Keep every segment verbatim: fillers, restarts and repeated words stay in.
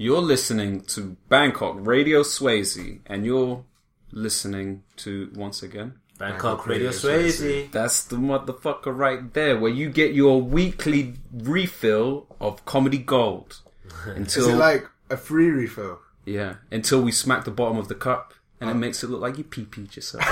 You're listening to Bangkok Radio Swayze, and you're listening to, once again, Bangkok Radio Swayze. That's the motherfucker right there, where you get your weekly refill of Comedy Gold. Until, Is it like a free refill? Yeah, until we smack the bottom of the cup, and oh. it makes it look like you pee-peed yourself.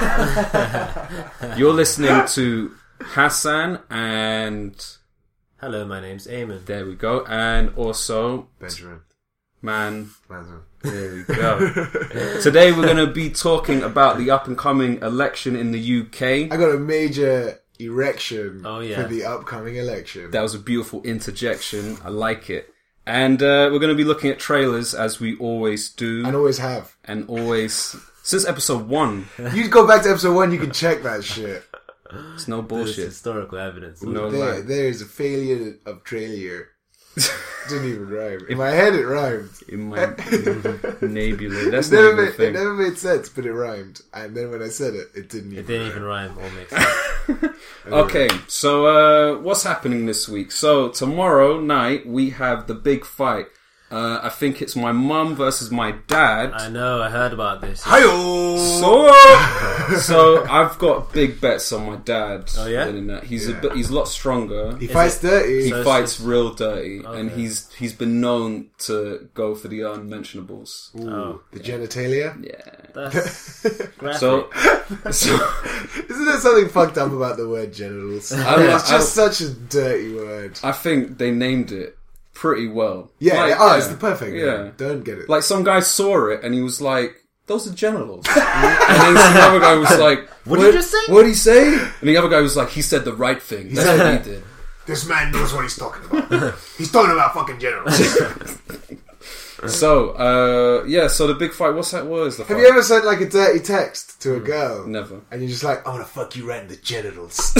You're listening to Hassan and... Hello, my name's Eamon. There we go. And also... Benjamin. Man. Benjamin. There we go. Today we're going to be talking about the up-and-coming election in the U K. I got a major erection oh, yeah. for the upcoming election. That was a beautiful interjection. I like it. And uh, we're going to be looking at trailers, as we always do. And always have. And always... Since episode one. You go back to episode one, you can check that shit. It's no bullshit. There's historical evidence. No there, lie. there is a failure of trailer. Didn't even rhyme. In my head, it rhymed. In my nebula. That's it never, not made, thing. it never made sense, but it rhymed. And then when I said it, it didn't even It didn't rhyme. even rhyme or make sense. Okay, so uh, what's happening this week? So tomorrow night, we have the big fight. Uh, I think it's my mum versus my dad. I know, I heard about this. Hi-yo! So, so I've got big bets on my dad. Oh, yeah? Winning that. He's Yeah. a bit, he's a lot stronger. He Is fights it- dirty. He So fights it's- real dirty, Okay. and he's he's been known to go for the unmentionables. Ooh, Oh. the genitalia. Yeah. That's graphic. So, so Isn't there something fucked up about the word genitals? I- It's just such a dirty word. I think they named it pretty well. Yeah, Like, oh, it's the perfect Yeah. name. Don't get it. Like, some guy saw it and he was like, those are genitals. And then some other guy was like, What did you just say? What did he say? And the other guy was like, he said the right thing. That's what he did. This man knows what he's talking about. He's talking about fucking genitals. So, uh, yeah, so the big fight, what's that word? The Have fight? you ever sent like a dirty text to a girl? Never. And you're just like, I'm gonna fuck you right in the genitals.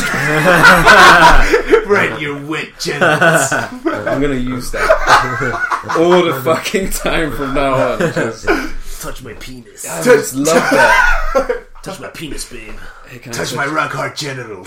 Right in your wet genitals. I'm gonna use that all the fucking time from now on. Just, Touch my penis. I just love that. Touch my penis, babe. Hey, can I Touch my rock hard genitals.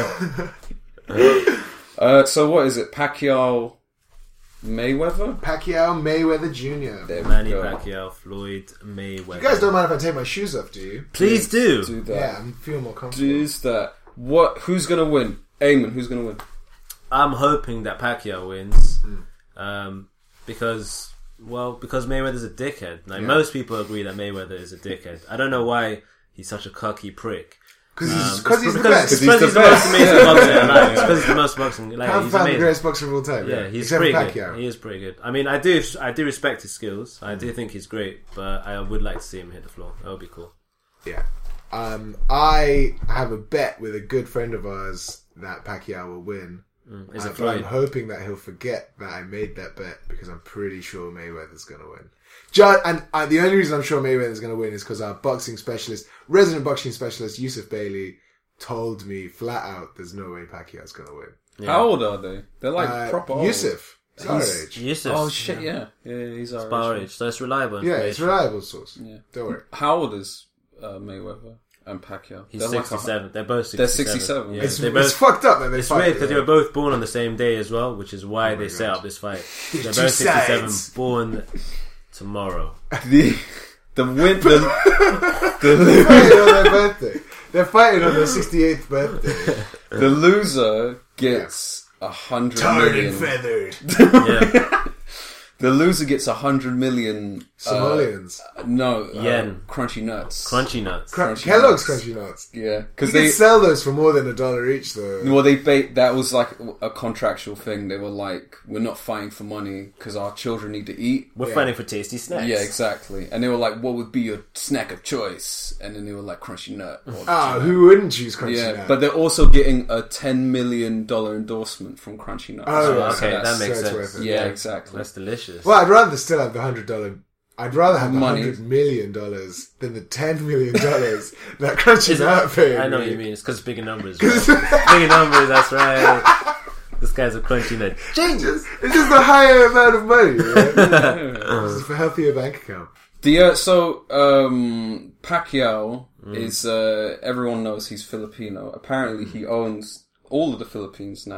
Uh, so what is it? Pacquiao, Mayweather? Pacquiao Mayweather Junior There we Manny go. Pacquiao, Floyd Mayweather. You guys don't mind if I take my shoes off, do you? Please do. Do that. Yeah, I'm feeling more comfortable. Do that. What? Who's gonna win? Eamon, who's gonna win? I'm hoping that Pacquiao wins. Mm. Um, because, well, because Mayweather's a dickhead. Like, Yeah. most people agree that Mayweather is a dickhead. I don't know why he's such a cocky prick. Because he's, Um, cause he's the because, best. he's because the he's the best. most amazing Yeah. boxer alive. Yeah. Because he's the most boxing. Like, Can't he's find the amazing. greatest boxer of all time. Yeah, he's Except pretty for good. Pacquiao. He is pretty good. I mean, I do, I do respect his skills. I do think he's great, but I would like to see him hit the floor. That would be cool. Yeah. Um, I have a bet with a good friend of ours that Pacquiao will win. Mm. Is Uh, it but I'm Floyd? hoping that he'll forget that I made that bet because I'm pretty sure Mayweather's going to win. Just, and uh, the only reason I'm sure Mayweather's going to win is because our boxing specialist, resident boxing specialist, Yusuf Bailey, told me flat out there's no way Pacquiao's going to win. Yeah. How old are they? They're like Uh, proper old. Yusuf. It's our He's- age. Yusuf. Oh shit! Yeah, yeah, he's our It's our age. age, so it's reliable. Yeah, it's information. reliable source. Yeah. Don't worry. How old is uh, Mayweather and Pacquiao? He's They're like a- sixty-seven. They're both They're sixty-seven. sixty-seven. Yeah, It's, they it's both. fucked up that they It's fight. weird because yeah. they were both born on the same day as well, which is why Oh my they set God. up this fight. There's They're two both sixty-seven, sides. born tomorrow. the the win the, They're the, fighting on their birthday. They're fighting on their sixty-eighth birthday. the loser gets a hundred Tarred million. and feathered. Yeah, The loser gets a hundred million. Uh, Somalians. no, Yen. uh, crunchy nuts. crunchy nuts. Cr- Crunchy Kellogg's Nuts. Crunchy Nuts. Yeah, You because can they. sell those for more than a dollar each, though. Well, they ba- that was like a contractual thing. They were like, "We're not fighting for money because our children need to eat." We're Yeah. fighting for tasty snacks. Yeah, exactly. And they were like, "What would be your snack of choice?" And then they were like, "Crunchy nut." Or Ah, Crunchy who wouldn't choose Crunchy Yeah, Nut? but they're also getting a ten million dollar endorsement from Crunchy Nut. Oh, Oh, right. okay, that's- that makes so it's sense. worth it. Yeah, exactly. That's delicious. Well, I'd rather still have the hundred dollar. I'd rather have the Money. hundred million dollars than the ten million dollars that Crunchy Nut paid. I know me. what you mean. It's because it's bigger numbers. Right? It's bigger numbers, that's right. This guy's a crunchy nut. It's just, it's just a higher amount of money. Right? This is for healthier bank account. The uh, so um, Pacquiao Mm. is uh, everyone knows he's Filipino. Apparently, he owns all of the Philippines now.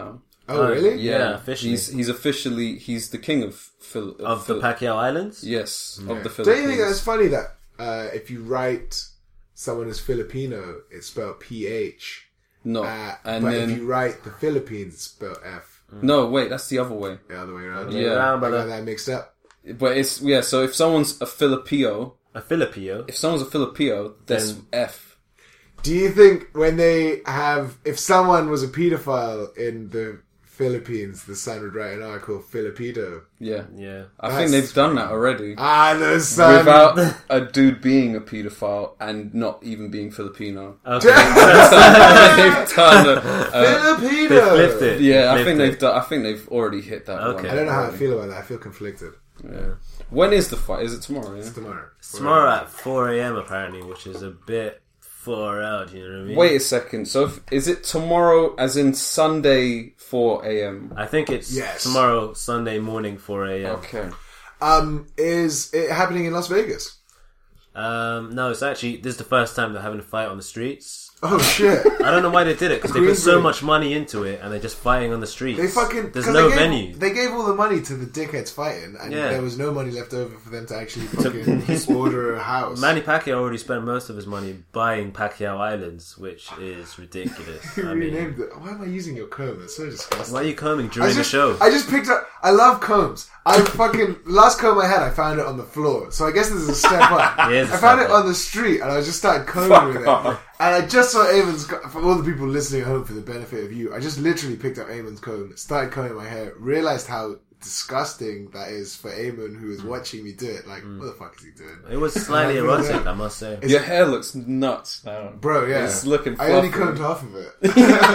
Oh, really? Yeah, Yeah, officially. He's he's officially he's the king of Phil Of the Phil- Pacquiao Islands? Yes, Yeah. of the Don't Philippines. you think that's funny that uh, if you write someone as Filipino, it's spelled P H. No, Uh, and but then if you write the Philippines, it's spelled F. no, wait, that's the other way. The other way around. Yeah. Around, I brother. got that mixed up. But it's yeah. So if someone's a Filipino, A Filipino. if someone's a Filipino, that's Then- F. Do you think when they have, if someone was a pedophile in the Philippines, the Sun would write an article, Filipino? Yeah, Yeah. I That's- think they've done that already. Ah, the Sun. Without a dude being a pedophile and not even being Filipino. Okay. They've done a, a, Filipino! They flipped it. yeah, I Flipped think it. they've done. I think they've already hit that. Okay. one I don't know how I already. feel about that. I feel conflicted. Yeah. When is the fight? Is it tomorrow? Yeah? It's tomorrow. It's tomorrow at four a.m. apparently, which is a bit far out, you know what I mean? Wait a second. So if, is it tomorrow, as in Sunday, four a.m.? I think it's Yes. tomorrow, Sunday morning, four a.m. Okay. Um, is it happening in Las Vegas? Um, no, it's actually, this is the first time they're having a fight on the streets. Oh shit! I don't know why they did it, because they put so Queensbridge. much money into it, and they're just fighting on the streets. They fucking There's 'cause no they gave, venue. They gave all the money to the dickheads fighting, and Yeah. there was no money left over for them to actually fucking order a house. Manny Pacquiao already spent most of his money buying Pacquiao Islands, which is ridiculous. He I mean, renamed it. Why am I using your comb? That's so disgusting. why are you combing I during just, the show? I just picked up. I love combs. I fucking last comb I had, I found it on the floor. So I guess this is a step up. Yeah, it's a I found step it up. on the street, and I just started combing Fuck with it. off. And I just saw Eamon's. co- For all the people listening at home, for the benefit of you, I just literally picked up Eamon's comb, started combing my hair, realized how disgusting that is for Eamon, who is watching me do it. Like, what the fuck is he doing? It was slightly Yeah. erotic, I must say. Your hair looks nuts now, Bro, yeah. It's looking I only fluffy. combed half of it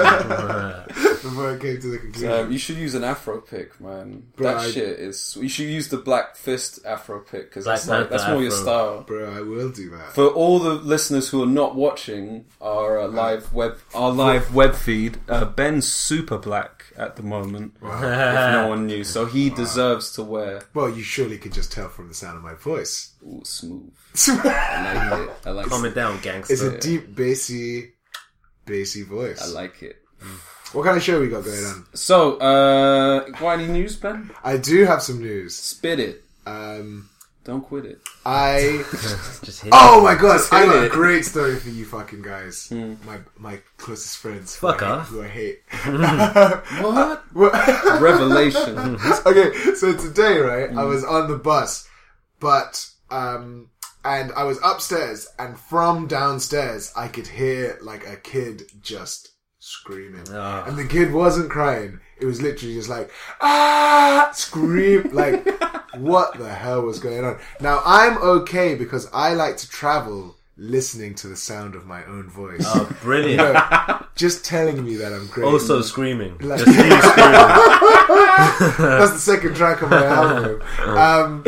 before I came to the conclusion. Um, you should use an Afro pick, man. Bro, that I- shit is. You should use the Black Fist Afro pick because Black like, Panther that's more your Afro. style. Bro, I will do that. For all the listeners who are not watching our uh, live web, our live web feed, uh, Ben's super black at the moment. If no one knew, so he deserves to wear Well, you surely could just tell from the sound of my voice. ooh, smooth. It's I like it. I like Calm it. it down, gangster. a deep, bassy, bassy voice. I like it. What kind of show we got going on? So, uh, got any news, Ben? I do have some news. Spit it. Um, Don't quit it. I. Just hit Oh it. my god! I hit got a it. great story for you, fucking guys. Hmm. My my closest friends. Fuck who I, off. Who I hate. What? What? Revelation. Okay, so today, right, Hmm. I was on the bus, but um, and I was upstairs, and from downstairs, I could hear like a kid just screaming, Ah. and the kid wasn't crying. It was literally just like ah, scream like what the hell was going on? Now I'm okay because I like to travel listening to the sound of my own voice. Oh, brilliant. You know, just telling me that I'm great. Also screaming. Like- Just you screaming. That's the second track on my album. Um,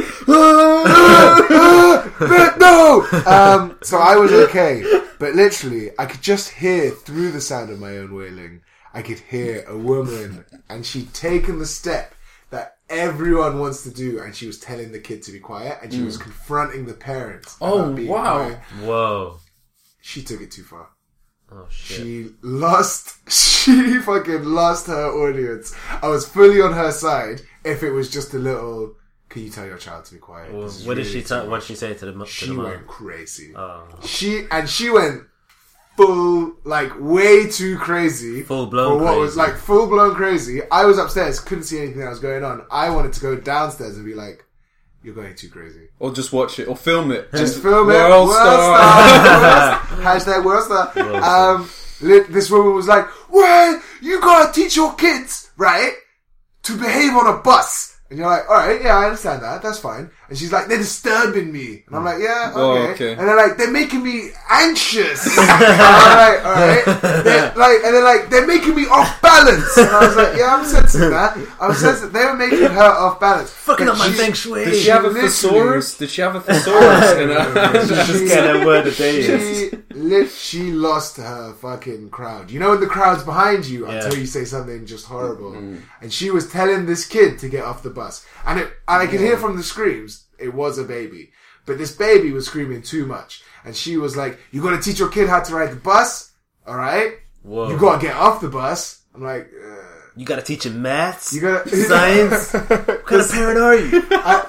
no! Um, so I was okay. But literally, I could just hear through the sound of my own wailing, I could hear a woman, and she'd taken the step that everyone wants to do, and she was telling the kid to be quiet, and she was confronting the parents. Oh, about being wow. quiet. Whoa. She took it too far. Oh, shit. She lost, she fucking lost her audience. I was fully on her side if it was just a little, can you tell your child to be quiet? Well, This is what did really she too tell? What much." did she say to the mo- to She the mom? went crazy. Oh. She, and she went full, like way too crazy. Full blown For what crazy. was like full blown crazy. I was upstairs, couldn't see anything that was going on. I wanted to go downstairs and be like, you're going too crazy. Or just watch it, or film it. Just film it. World World star. star. Hashtag world star. World Um, li- this woman was like, "Well, you gotta teach your kids, right, to behave on a bus." And you're like, "Alright, yeah, I understand that. That's fine." And she's like, "They're disturbing me." And I'm like, "Yeah, okay." Oh, okay. And they're like, "They're making me anxious." Alright, alright. They're like, and they're like, "They're making me off balance." And I was like, "Yeah, I'm sensing that. I was sensing they were making her off balance." Fucking But up my she- feng shui. Did she have a literally- thesaurus? Did she have a thesaurus? in her? Just get a word a day. She lit, she lost her fucking crowd. You know when the crowd's behind you Yeah. until you say something just horrible. And she was telling this kid to get off the bus. And, it, and I could hear from the screams, it was a baby. But this baby was screaming too much. And she was like, "You gotta teach your kid how to ride the bus, alright? Whoa. You gotta get off the bus." I'm like, uh, You gotta teach him maths, You gotta science. What kind of parent are you?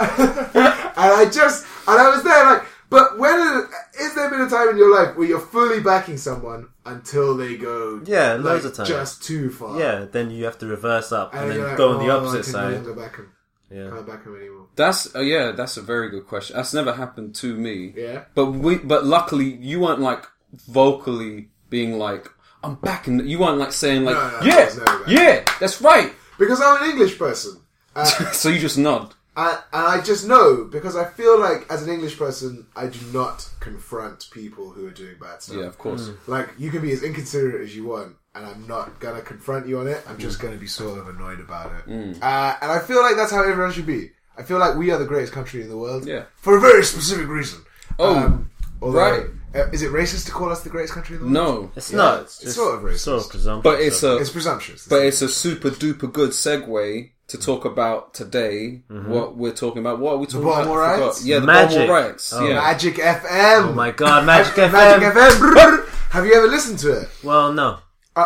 I, and I just, and I was there like, but when is there been a time in your life where you're fully backing someone until they go, Yeah, like, loads of times. just too far? Yeah, then you have to reverse up and, and then you're like, go on the oh, opposite I can side. no longer back him. Yeah. Can't back him anymore. That's uh, yeah, that's a very good question. That's never happened to me. Yeah. But we, but luckily you weren't like vocally being like, I'm backing. You weren't like saying like, No, no, yeah, there's no back. yeah, that's right. Because I'm an English person. Uh, So you just nod. I, and I just know, because I feel like as an English person, I do not confront people who are doing bad stuff. Yeah, of course. Like, you can be as inconsiderate as you want, and I'm not going to confront you on it. I'm just going to be sort of annoyed about it. Uh, and I feel like that's how everyone should be. I feel like we are the greatest country in the world. Yeah. For a very specific reason. Oh, Um, although, right. uh, is it racist to call us the greatest country in the world? No, It's Yeah, not. it's It's just sort of racist. Sort of presumptuous. but it's a It's presumptuous. but it's a super duper good segue to talk about today. What we're talking about? What are we talking Baltimore about? I riots? forgot. Yeah, the Magic. Baltimore riots. Oh. Yeah. Magic F M. Oh my god, Magic F M. Magic F M. Have you ever listened to it? Well, no. Uh,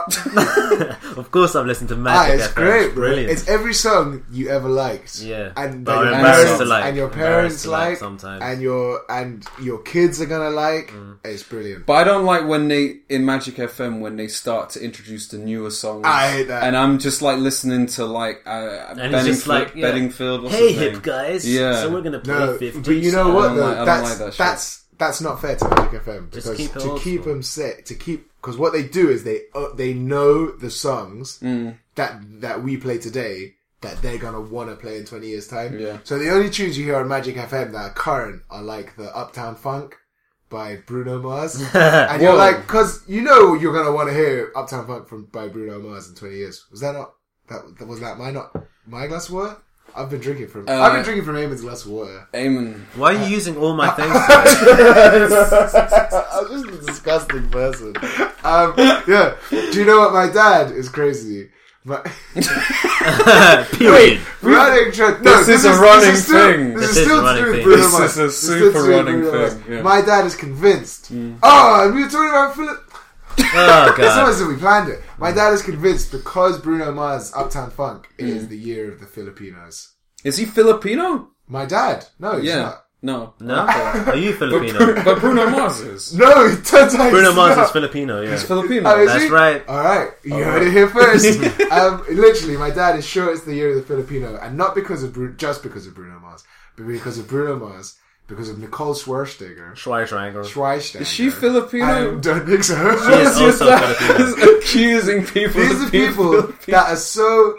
Of course I've listened to ah, Magic it's F M. great, bro. Brilliant. It's every song you ever liked. Yeah. And But that I'm your embarrassed parents, to like. and your Embarrassed parents to like like, sometimes. and your and your kids are gonna like. Mm. It's brilliant. But I don't like when they in Magic F M when they start to introduce the newer songs. I hate that. And I'm just like listening to like uh, And he's just Benningfield. like, yeah. Bedingfield. What's Hey his name? hip guys. Yeah. So we're gonna play No, fifty. but you know so- what? don't Though? like- I don't that's like that shit. that's that's not fair to Magic F M Just because keep it to old keep school. them set to keep because what they do is they uh, they know the songs Mm. that that we play today that they're gonna want to play in twenty years time. Yeah. So the only tunes you hear on Magic F M that are current are like the Uptown Funk by Bruno Mars, and you're Whoa. like, because you know you're gonna want to hear Uptown Funk from by Bruno Mars in twenty years. Was that not that was that my not my glass of water? I've been drinking from Uh, I've been drinking from Eamon's glass of water. Eamon. Why are you using all my things today? I'm just a disgusting person. Um, yeah. Do you know what my dad is crazy? My, Period. running tra- no, This is a running still, thing. This, This is is still a to running do with thing. Bruno This Mars. is a It's still super to do with running Bruno Mars. thing, yeah. My dad is convinced. Oh, and we were talking about Philip. Oh It's god. almost as we planned it. My dad is convinced because Bruno Mars' Uptown Funk is the year of the Filipinos. Is he Filipino? My dad? No, he's Yeah. not. No. No? Are you But, Filipino? Bru- but Bruno Mars is. No, it turns out Bruno he's Mars not. is Filipino, yeah. He's Filipino. Oh, is That's he? right. All right, you All heard right. it here first. um, literally, my dad is sure it's the year of the Filipino, and not because of Bru- just because of Bruno Mars, but because of Bruno Mars, because of Nicole Schwarzenegger. Schweizer. Schweizer. Is she Filipino? I don't think so. She is also Filipino. accusing people. These of are being people Filipino. that are so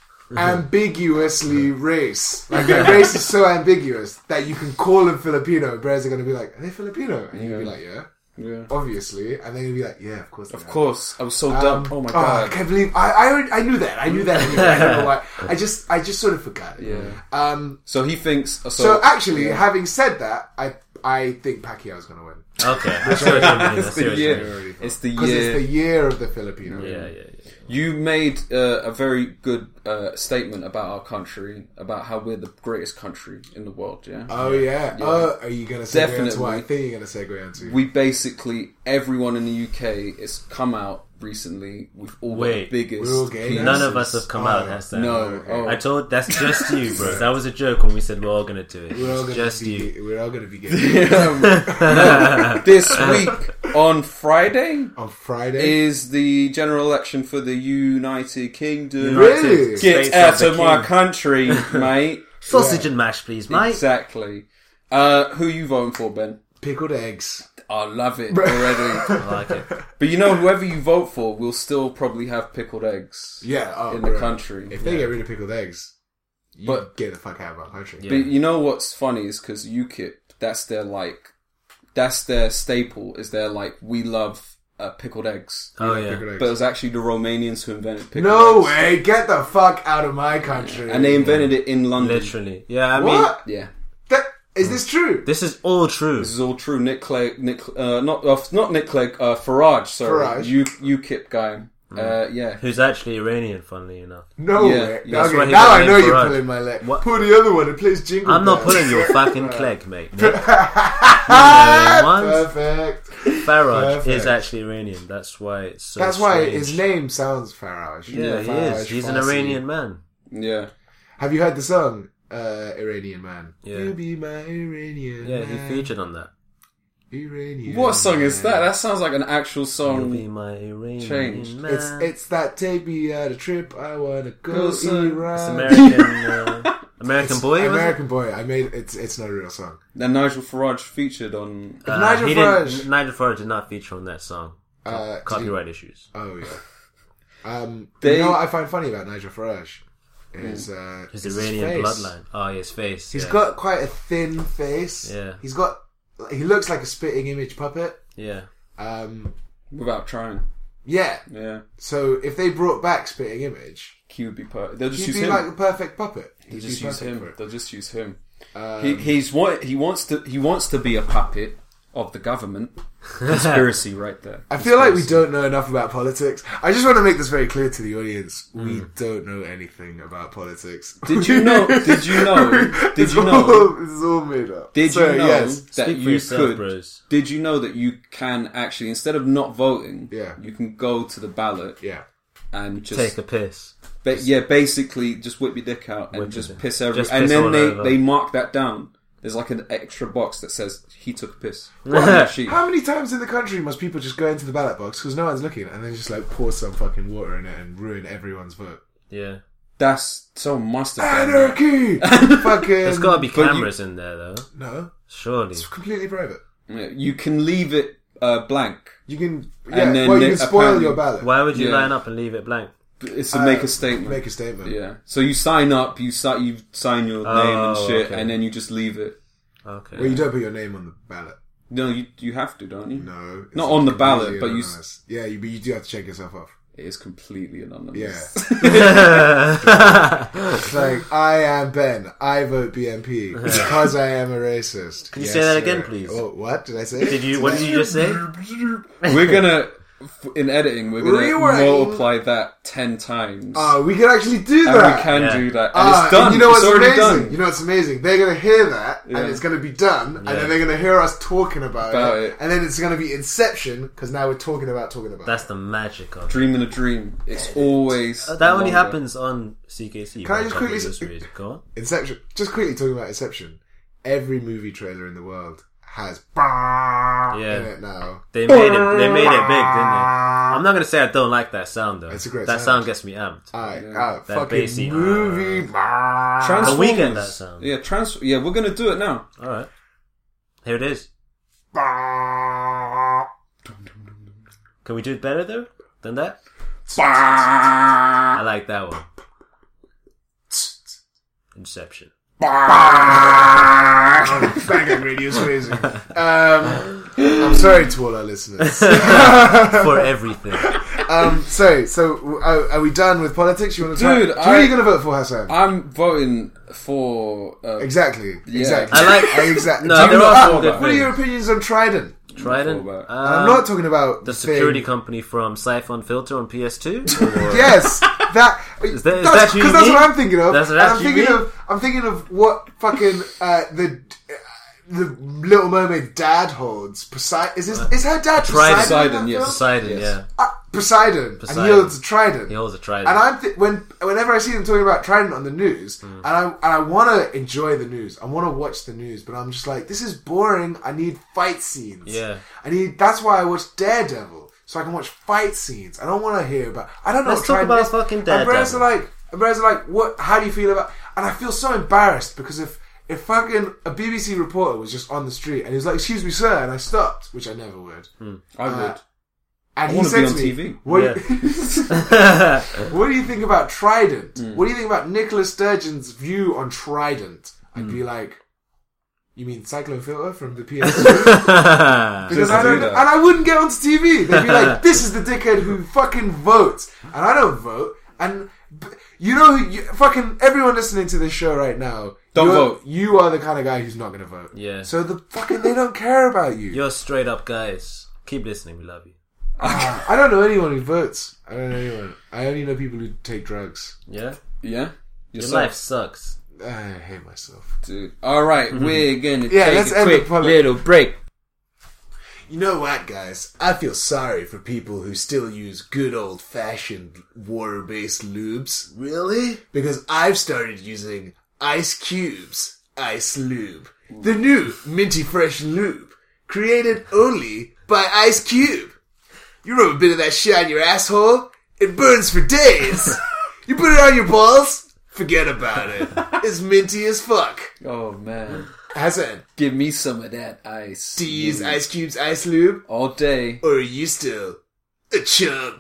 ambiguously race. Like their race is so ambiguous that you can call them Filipino. And Bears are going to be like, "Are they Filipino?" And you'll be Yeah. like, "Yeah, Yeah. obviously." And then you'll be like, "Yeah, of course." they Of are." course, I was so Um, dumb. Oh my I god. can't believe I, I already- I knew that. I knew that. Anyway. I don't know why. I just I just sort of forgot it. Yeah. Um. So he thinks. So, So, actually, yeah. having said that, I I think Pacquiao's going to win Okay. I see what you mean. I It's see the what you year. mean. It's the because year. it's the year of the Filipino. Yeah, yeah, yeah. You made uh, a very good uh, statement about our country, about how we're the greatest country in the world. Yeah. Oh yeah. Oh, are you going to segue Definitely. into what I think you're going to segue into? We basically everyone in the U K has come out recently. We've all Wait, got the biggest. we're all gay now? None penises. of us have come Oh, out, has there? No. Oh. I told that's just you, bro. That was a joke when we said we're all gonna do it. We're all It's going just to be. you. Gay. We're all going to be gay Um, no, this week on Friday on Friday. is the general election for the United Kingdom. Really? Get States out the of my King. country, mate. Sausage and mash, please, mate. Exactly. Uh, who you voting for, Ben? Pickled eggs. I love it already. I like it. But you know, whoever you vote for will still probably have pickled eggs Yeah. Oh, in the bro. country. If they get rid of pickled eggs, you But- get the fuck out of our country. Yeah. But you know what's funny is because UKIP, that's their like, that's their staple. Is their like, we love uh, pickled eggs. Oh Yeah, yeah. pickled eggs. But it was actually the Romanians who invented pickled No eggs. way! Get the fuck out of my country. And they invented it in London. Literally. Yeah, I mean, What? Yeah, That, is this true? this is all true. this is all true. Nick Clegg, Nick, uh, not uh, not Nick Clegg, uh, Farage, sorry, Farage. U, UKIP guy. Uh, yeah, Who's actually Iranian, funnily enough. No Yeah, way. yeah, that's Okay, why he now got I named know you're Farage. pulling my leg. What? Pull the other one and plays jingle I'm not bells. pulling your fucking clegg, mate. Nick. You know, once. Perfect. Farage Perfect. is actually Iranian. That's why it's so That's why strange. his name sounds Farage. Yeah, he Farage, is. He's an Farsi. Iranian man. Yeah. Have you heard the song uh, Iranian Man? Yeah. You be my Iranian Yeah, man. he featured on that. Iranian What song is man. that? That sounds like an actual You'll be song. my Iranian changed. man. It's it's that take me on a trip. I wanna go, Go, son. Iran. It's American uh, American It's Boy. was it? American Boy. I made it's it's not a real song. Then Nigel Farage featured on. Uh, Nigel he Farage- didn't, Nigel Farage did not feature on that song. Uh, Copyright issues. Oh yeah. Um, They- you know what I find funny about Nigel Farage? Is uh, His is Iranian face. bloodline. Oh, his face. He's yeah. got quite a thin face. Yeah. He's got. He looks like a spitting image puppet. Yeah. Um, Without trying. yeah. Yeah. So if they brought back spitting image, He would be perfect. They'll just he'd use be him. like a perfect puppet. They'll He'd just be use perfect for him. it. They'll just use him. Um, He he's what he wants to he wants to be a puppet of the government. Conspiracy right there. I feel like we Conspiracy. don't know enough about politics. I just want to make this very clear to the audience. We Mm. don't know anything about politics. Did you know? Did you know? Did It's you all, know? This is all made up. Did So, you know Yes. that Speak for you yourself, could? bros. Did you know that you can actually, instead of not voting, Yeah. you can go to the ballot Yeah. and just Take a piss. ba- yeah, basically just whip your dick out and Whip just it. piss every, Just and piss then all they over. they mark that down. There's like an extra box that says he took a piss. on that sheet. How many times in the country must people just go into the ballot box because no one's looking and then just like pour some fucking water in it and ruin everyone's vote? Yeah. That's so must have done that. Anarchy! fucking. There's got to be But you- cameras in there, though. No. Surely. It's completely private. Yeah, you can leave it uh, blank. You can. Yeah, And then well, you they- can spoil apparently- your ballot. Why would you Yeah. line up and leave it blank? It's to Uh, make a statement. Make a statement. Yeah. So you sign up, you si- you sign your Oh, name and shit, okay. and then you just leave it. Okay. Well, you don't put your name on the ballot. No, you you have to, don't you? No. it's Not on the completely ballot, but you s- anonymous. Yeah, you, but you do have to check yourself off. It is completely anonymous. Yeah. It's like, I am Ben. I vote B M P because I am a racist. Can you say that again, please? Oh, what did I say? Did you? What did you just say? We're gonna f- in editing. We're gonna Rewind. multiply that ten times, Oh, we can actually do and that. we can Yeah. do that, and Ah, it's done. and you know it's what's already amazing? done. You know what's amazing? They're gonna hear that, Yeah. and it's gonna be done, and Yeah. then they're gonna hear us talking about, About it, it. and then it's gonna be Inception because now we're talking about talking about. That's it. the magic of it. Dreaming a dream. It's always Uh, that only longer. happens on C K C. Can I right? just quickly W s- Series. Go on. Inception. Just quickly talking about Inception. Every movie trailer in the world has "bah" Yeah. in it now. They made it. They made it big, didn't they? I'm not gonna say I don't like that sound though. It's a great that sound. sound gets me amped. Alright, Yeah. ah, That fucking bassy, movie. bah. Transformers. But we get that sound. Yeah, trans. Yeah, we're gonna do it now. All right. Here it is. Bah. Can we do it better though than that? Bah! I like that one. Inception. Bang on Radio Swayze. Um, I'm sorry to all our listeners. For everything. Um, so, so uh, are we done with politics? You want to try? Dude, Who are I- you going to vote for, Hassan? I'm voting for. Uh, Exactly. Yeah. Exactly. I like- exactly. No, Do you there know- are ah, some good What are your things. opinions on Trident? Trident. What about- Um, I'm not talking about the thing- security company from Siphon Filter on P S two. Or- Yes, that. Is that- is that's, that you Because that's mean? what I'm thinking of. That's what and I'm you thinking mean? of. I'm thinking of what fucking uh, the uh, the Little Mermaid dad holds. Poseidon. Is his, is her dad Trident. Poseidon? Poseidon, in that yes. film? Poseidon, Yes. yeah. Uh, Poseidon, and Poseidon. he holds a trident. He holds a trident. And I'm th- when whenever I see them talking about Trident on the news, Hmm. and I and I want to enjoy the news, I want to watch the news, but I'm just like, this is boring. I need fight scenes. Yeah. I need. That's why I watch Daredevil, so I can watch fight scenes. I don't want to hear about. I don't know. Let's what talk Trident about is. fucking And brothers are Daredevil. like, and brothers are like, what? How do you feel about? And I feel so embarrassed because if if fucking a B B C reporter was just on the street and he was like, "Excuse me, sir," and I stopped, which I never would. I would. Uh, And I he wanna said be to on me, T V. What, Yeah. what do you think about Trident? Mm. What do you think about Nicola Sturgeon's view on Trident? I'd Mm. be like, you mean Cyclone Filter from the P S two? Because Just I do don't, that. and I wouldn't get onto T V. They'd be like, "This is the dickhead who fucking votes," and I don't vote. And b- you know, who you, fucking everyone listening to this show right now, Don't you're- vote. You are the kind of guy who's not going to vote. Yeah. So the fucking they don't care about you. You're straight up guys. Keep listening. We love you. Ah, I don't know anyone who votes. I don't know anyone. I only know people who take drugs. Yeah. Yeah. Your Yourself. life sucks. I hate myself. Dude. All right, we're gonna Yeah, take let's a end quick the poli- little break. You know what, guys? I feel sorry for people who still use good old-fashioned water-based lubes. Really? Because I've started using Ice Cube's Ice Lube. The new minty fresh lube. Created only by Ice Cube. You rub a bit of that shit on your asshole, it burns for days. You put it on your balls, forget about it. It's minty as fuck. Oh man. Hassan, Give me some of that ice. do you use Ice Cube's Ice Lube? All day. Or are you still a chump?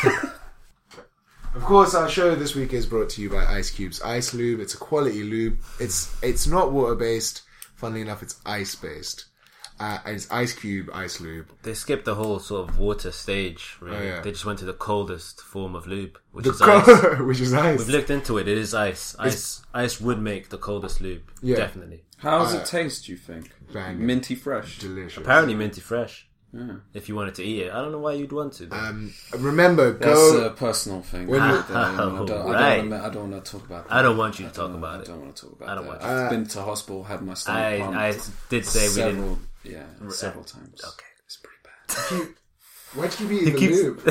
Of course, our show this week is brought to you by Ice Cube's Ice Lube. It's a quality lube. It's it's not water-based. Funnily enough, it's ice-based. Uh, and it's Ice Cube Ice Lube. They skipped the whole sort of water stage, really. Oh, yeah. They just went to the coldest form of lube, which The is ice. co- which is ice. We've looked into it. It is ice. Ice Ice would make the coldest lube. Yeah. Definitely. How does Uh, it taste, do you think? banging. Minty fresh. Delicious. Apparently minty fresh. Yeah. If you wanted to eat it. I don't know why you'd want to. though. Um, remember, That's go... a personal thing. When I you- don't, I don't, I Right. don't, I don't want to talk about that. I don't want you to I talk don't- about I it. don't want to talk about I don't that. want I've you. been to hospital, had my stomach I pumped. I did say we didn't. several, yeah, several times. Okay. It's pretty bad. Why'd you keep eating the keeps- lube?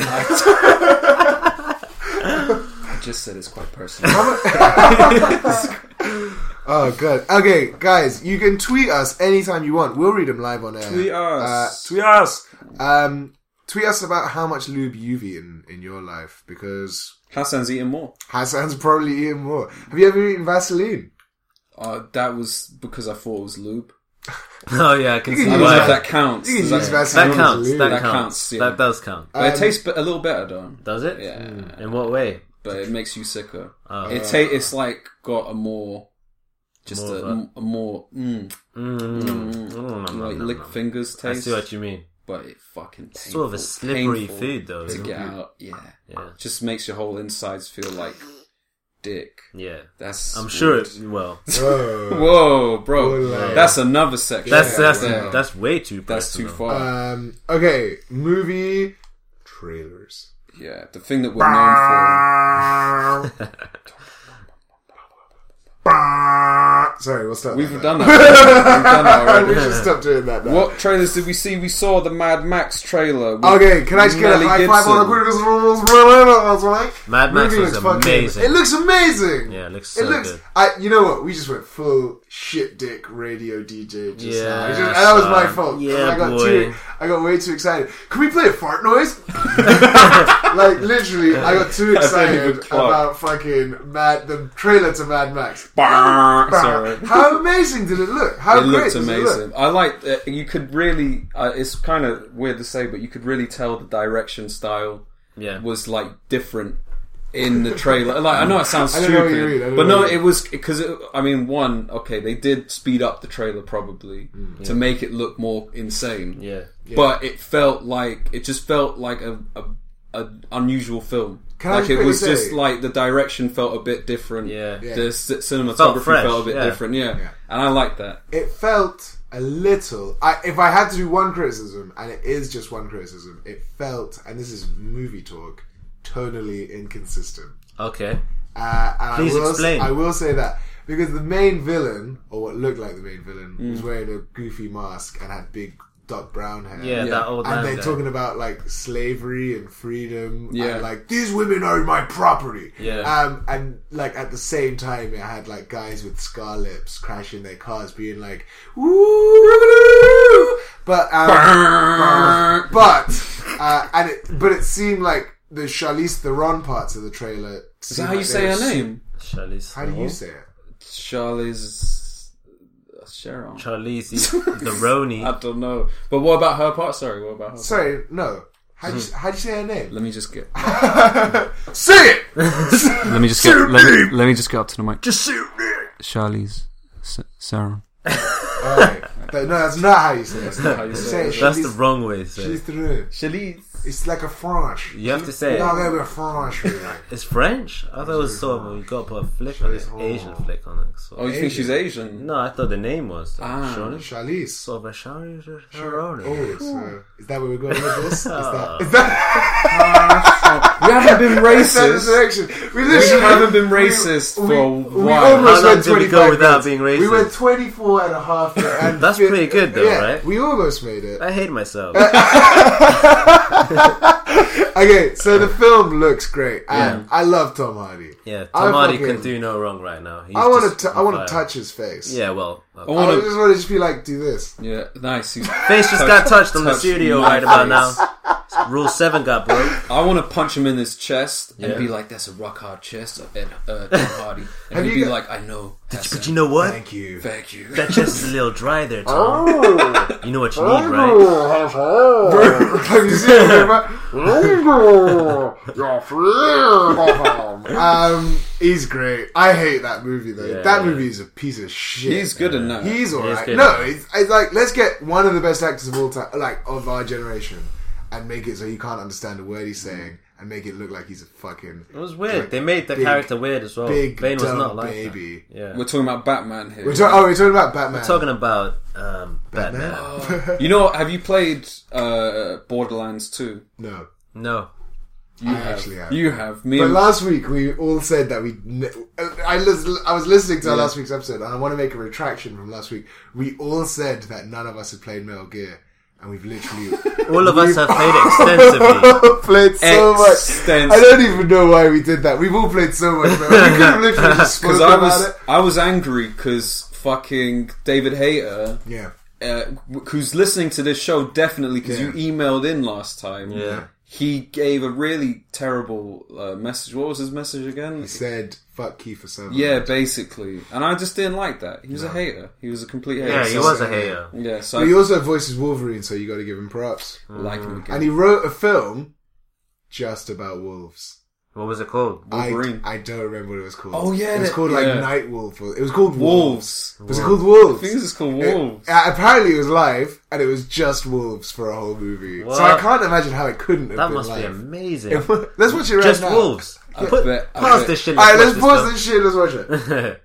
I just said it's quite personal. Oh, good. Okay, guys, you can tweet us anytime you want. We'll read them live on air. Tweet us. Uh, tweet us. Um, tweet us about how much lube you've eaten in your life, because Hassan's eating more. Hassan's probably eaten more. Have you ever eaten Vaseline? Uh, that was because I thought it was lube. Oh yeah, I can You see can I use don't know why. if that counts. You can Does use that, Vaseline. That counts. lube. That, That counts. counts, yeah. That does count. but it Um, tastes a little better though. Does it? Yeah, In what way? but it makes you sicker. Oh. It ta- It's like got a more, just More a, of a- m- a more, mm, Mm, mm, mm, mm, like mm, lick mm. fingers I taste. see what you mean. But it fucking painful, Sort of a slippery painful food, though, to isn't get it? out. Yeah, Yeah. just makes your whole insides feel like dick. Yeah. That's I'm sure weird. it. Well, Whoa. Whoa, bro, Whoa. that's another section. that's Yeah, that's well. that's way too. That's too personal. far. Um, okay, movie trailers. Yeah, the thing that we're known for. Sorry, we'll stop. We've that done now. that. We've done that we already. should stop doing that now. What trailers did we see? We saw the Mad Max trailer. with Okay, can I just get a Melly high five on Gibson. a quick? Mad Max Movie was looks fucking- amazing. It looks amazing. Yeah, it looks It so looks. good. I. You know what? We just went full shit dick radio D J. Just Yeah, now. Just- and that was my son. fault. Yeah, I got boy. too. I got way too excited. Can we play a fart noise? Like literally, I got too I don't even excited clock. about fucking Mad the trailer to Mad Max. Bah, sorry. How amazing did it look? How It great looked does it amazing. look? I like that. You could really. Uh, it's kind of weird to say, but you could really tell the direction style Yeah. was like different in the trailer. Like I know it sounds I don't know what you stupid, mean, I don't but know no, what you it was because I mean, one, okay, they did speed up the trailer probably to make it look more insane. Yeah. But it felt like it just felt like a a, a unusual film. Can I like just it quickly was just say- like the direction felt a bit different. Yeah. Yeah. The c- cinematography Felt fresh, felt a bit yeah. different. Yeah. Yeah. And I like that. It felt a little. I, if I had to do one criticism, and it is just one criticism, it felt, and this is movie talk, tonally inconsistent. Okay. Uh, and Please I will, explain. I will say that because the main villain, or what looked like the main villain, Mm. was wearing a goofy mask and had big dark brown hair. Yeah, Yeah. that old And man they're guy. talking about like slavery and freedom. Yeah. And like, these women are my property. Yeah. Um, and like at the same time, it had like guys with scar lips crashing their cars being like, woo! But, um, but, uh, and it, but it seemed like the Charlize Theron parts of the trailer. Is that how you say her name? Charlize. How do you say it? Charlie's Sharon. Charlize Theron. I don't know. But what about her part? Sorry, what about her? Sorry, no. How do you, how do you say her name? Let me just get. Say it! Let me just get- let me- let me just get up to the mic. Just say it! Charlie's Sharon. Alright. But no, that's not how you say it. That's not how you say it. Say That's the Charlize- wrong way to say Charlize it. Theron. Charlize. It's like a French. You have to say We it. gotta go with French. Really. It's French? I thought it was sort of, you got to put a flick on it. Asian flick on it. So. Oh, you think she's Asian? No, I thought the name was. Ah. Shawnee. Charlize. Sort of a Shawnee. Oh, Shawnee. so is that where we're going with this? Is that, is that We haven't been is that the racist. direction? We We literally haven't been racist we, for a we, we while. almost How long went did we twenty-five go without minutes. being racist? We went twenty-four and a half. And That's fi- pretty good though, yeah, right? We almost made it. I hate myself. Okay, so the film looks great, and I love Tom Hardy. Yeah, I Tom Hardy fucking- can do no wrong right now. He's I want just to. I on want fire. to touch his face. Yeah, well, okay. I I want to. just want to just be like, do this. Yeah, nice. He's face just got touched on the touch studio my right about face. now. Rule seven got broke. I want to punch him in his chest and Yeah. be like, "That's a rock hard chest, Ed, uh, Tom Hardy," and Have he'd you be got- like, "I know." Hassan. But you know what? Thank you. Thank you. That chest is a little dry there, Tom. Oh. You know what you need, right? Have you seen him? Um, he's great. I hate that movie though. Yeah. That movie is a piece of shit. He's good in that. He's alright. good. No, it's, it's like let's get one of the best actors of all time, like of our generation, and make it so you can't understand a word he's saying, and make it look like he's a fucking. It was weird. like, they made the big- character weird as well. Big Bane was dumb not like baby. that. Yeah. We're talking about Batman here. We're talking. Oh, we're talking about Batman. We're talking about um, Batman. Batman. You know, have you played uh, Borderlands two? No, No. You I have. actually have. You have. Me but and last week we all said that we. Ne- I lis- I was listening to our Yeah. last week's episode, and I want to make a retraction from last week. We all said that none of us had played Metal Gear, and we've literally All of us have played extensively. played so much. Extensive. I don't even know why we did that. We've all played so much. Man. We could have literally just spoken because I about was it. I was angry because fucking David Hayter, Yeah, uh, who's listening to this show definitely because Yeah. you emailed in last time. Yeah. He gave a really terrible uh, message. What was his message again? he said "fuck Kiefer Sutherland." Yeah, basically. And I just didn't like that. He was a hater. He was a complete hater. Yeah, he So- was a hater. Yeah, so But he I also voices Wolverine, so you got to give him props. like him again. And he wrote a film just about wolves. What was it called? Wolverine. I, I don't remember what it was called. Oh, yeah, it was that- called like yeah. Night Wolf. Or, it was called Wolves. Wolves. Was it called Wolves? I think it's called It- Wolves. uh, apparently, it was live, and it was just wolves for a whole movie. What? So I can't imagine how it couldn't have That been must be live. amazing. Let's watch it right Just now. wolves. I Put, bet- I pause bet- this shit. All right, Let's let's watch pause this shit. Let's watch it. this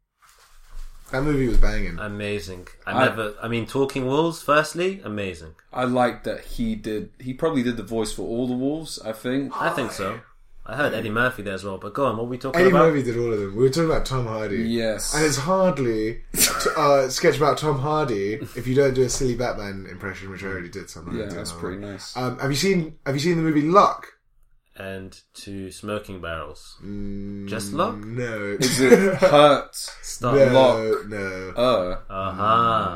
That movie was banging. film. Amazing. I, I- never. I mean, Talking Wolves. Firstly, amazing. I like that he did. He probably did the voice for all the wolves. I think. I think so. I heard Eddie Murphy there as well. But go on. What are we talking Eddie about? Murphy did all of them. We were talking about Tom Hardy. Yes. And it's hardly uh, a sketch about Tom Hardy if you don't do a silly Batman impression, which I already did. So I'm not Yeah, gonna do that's another pretty one. nice. Um, have you seen Have you seen the movie Luck? And two smoking barrels. Mm, Just Luck? No. Is it hurt? Stop. no, Lock? no. Uh. Uh huh.